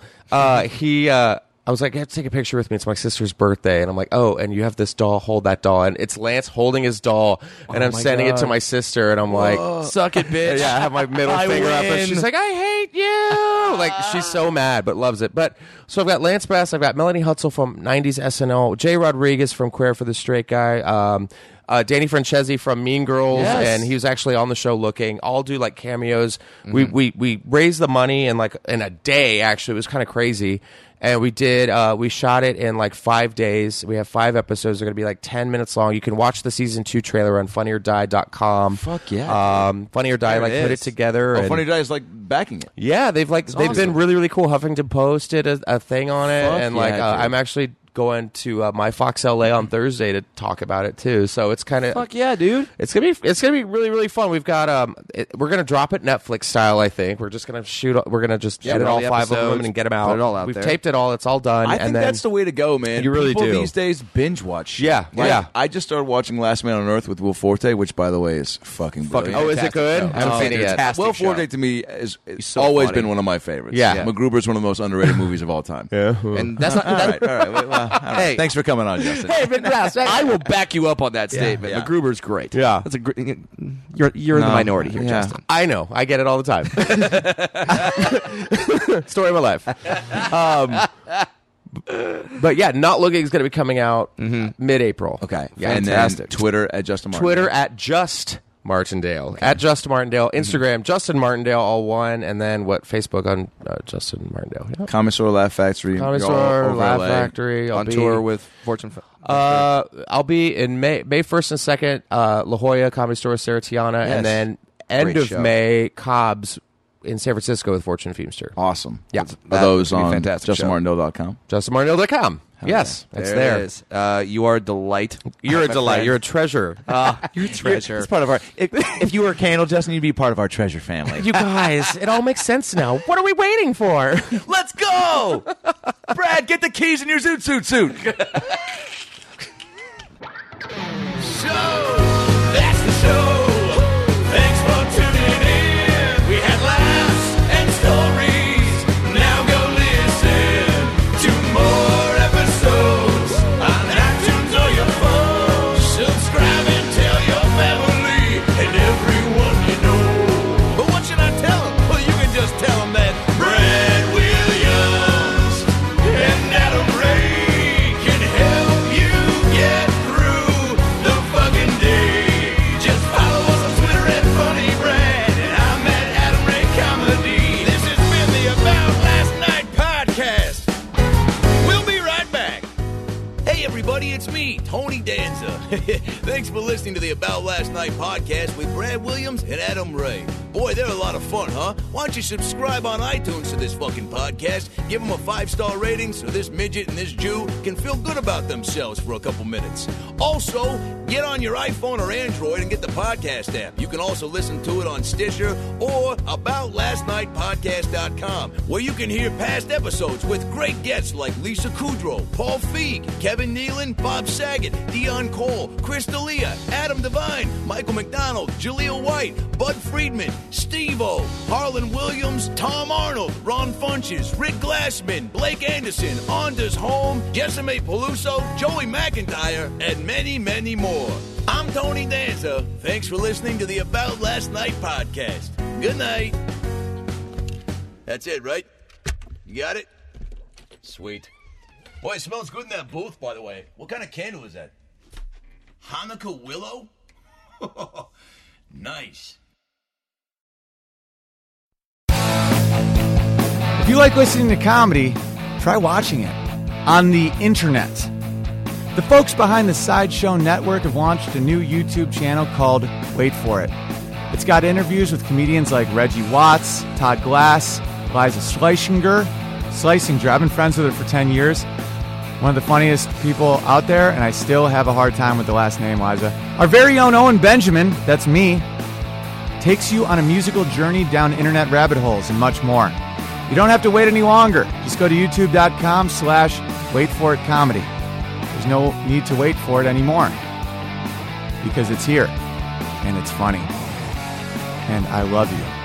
I was like, "You have to take a picture with me. It's my sister's birthday." And I'm like, "Oh, and you have this doll. Hold that doll." And it's Lance holding his doll, and I'm sending it to my sister, and I'm like, Suck it, bitch. yeah, I have my middle I finger up, and win. she's like, "I hate you!" Like she's so mad, but loves it. But so I've got Lance Bass, I've got Melanie Hutzel from '90s SNL, Jay Rodriguez from Queer for the Straight Guy, Danny Francesi from Mean Girls, Yes. and he was actually on the show Looking. All do like cameos. We raised the money in a day. Actually, it was kind of crazy. And we did. We shot it in like 5 days. We have 5 episodes. They're going to be like 10 minutes long. You can watch the season 2 trailer on FunnyOrDie.com. Fuck yeah. Funny or Die There like it put it is. together. Oh, and- Funny Guy is like backing it. yeah, they've been really, really cool. Huffington Post did a thing on it, Fuck and yeah, like dude. I'm actually going to my Fox LA on Thursday to talk about it too. So it's kind of Fuck yeah, dude. it's gonna be really, really fun. We've got we're gonna drop it Netflix style. I think we're just gonna shoot. We're gonna just edit all the 5 of them episodes, and get them out. put it all out We've there. taped it all. It's all done. I and think then, that's the way to go, man. You really People do. these days binge watch shit. Yeah, Like, yeah. I just started watching Last Man on Earth with Will Forte, which, by the way, is fucking brilliant. Oh, is it good? show. I haven't seen it yet. Fantastic Will show. Forte to me is so always funny. been one of my favorites. Yeah. MacGruber's one of the most underrated movies of all time. Yeah. And that's not. All That, right, all right. Well, all right. Hey. Thanks for coming on, Justin. I will back you up on that statement. Yeah. MacGruber's great. Yeah. That's a great. You're in the No. minority here, Yeah. Justin. I know. I get it all the time. Story of my life. But yeah, Not Looking is going to be coming out mid-April. Okay. Yeah, and fantastic. then Twitter at Justin Martin. Twitter at Just Martindale. At Just Martindale. Instagram, Justin Martindale, all one. And then Facebook on Justin Martindale. Yep. Comedy Store, Laugh Factory. Comedy You're all Store, over Laugh LA. Factory. On tour with Fortune. I'll be in May 1st and 2nd, La Jolla, Comedy Store, Sarah Tiana. Yes. And then end Great of show. May, Cobb's in San Francisco with Fortune Feimster. Awesome. Yeah. Are those That would be a on fantastic show. justinmartindale.com? JustinMartindale.com. Yes, it's There there. it is. You are a delight. You're a my delight. friend. You're a treasure. You're a treasure. It's part of our. If you were a candle, Justin, you'd be part of our treasure family. You guys, it all makes sense now. What are we waiting for? Let's go, Brad. Get the keys in your suit. So, that's the show. Thanks for tuning in. We had laughs and stories. Now go listen to more episodes on iTunes or your phone. Subscribe and tell your family and everyone you know. But what should I tell them? Well, you can just tell them that Brad Williams and Adam Ray can help you get through the fucking day. Just follow us on Twitter at Funny Brad, and I'm at Adam Ray Comedy. This has been the About Last Night podcast. We'll be right back. Hey everybody, it's me, Tony Danza. Thanks for listening to the About Last Night podcast with Brad Williams and Adam Ray. Boy, they're a lot of fun, huh? Why don't you subscribe on iTunes to this fucking podcast, give them a 5-star rating so this midget and this Jew can feel good about themselves for a couple minutes. Also, get on your iPhone or Android and get the podcast app. You can also listen to it on Stitcher or aboutlastnightpodcast.com, where you can hear past episodes with great guests like Lisa Kudrow, Paul Feig, Kevin Nealon, Bob Saget, Dion Cole, Chris D'Elia, Adam Devine, Michael McDonald, Jaleel White, Bud Friedman, Steve-O, Harlan Williams, Tom Arnold, Ron Funches, Rick Glassman, Blake Anderson, Anders Holm, Jessime Peluso, Joey McIntyre, and many, many more. I'm Tony Danza. Thanks for listening to the About Last Night podcast. Good night. That's it, right? You got it? Sweet. Boy, it smells good in that booth, by the way. What kind of candle is that? Hanukkah willow? Nice. If you like listening to comedy, try watching it on the internet. The folks behind the Sideshow Network have launched a new YouTube channel called Wait For It. It's got interviews with comedians like Reggie Watts, Todd Glass, Liza Schlesinger. I've been friends with her for 10 years. One of the funniest people out there, and I still have a hard time with the last name, Liza. Our very own Owen Benjamin, that's me, takes you on a musical journey down internet rabbit holes and much more. You don't have to wait any longer. Just go to youtube.com/waitforitcomedy. There's no need to wait for it anymore because it's here and it's funny. And I love you.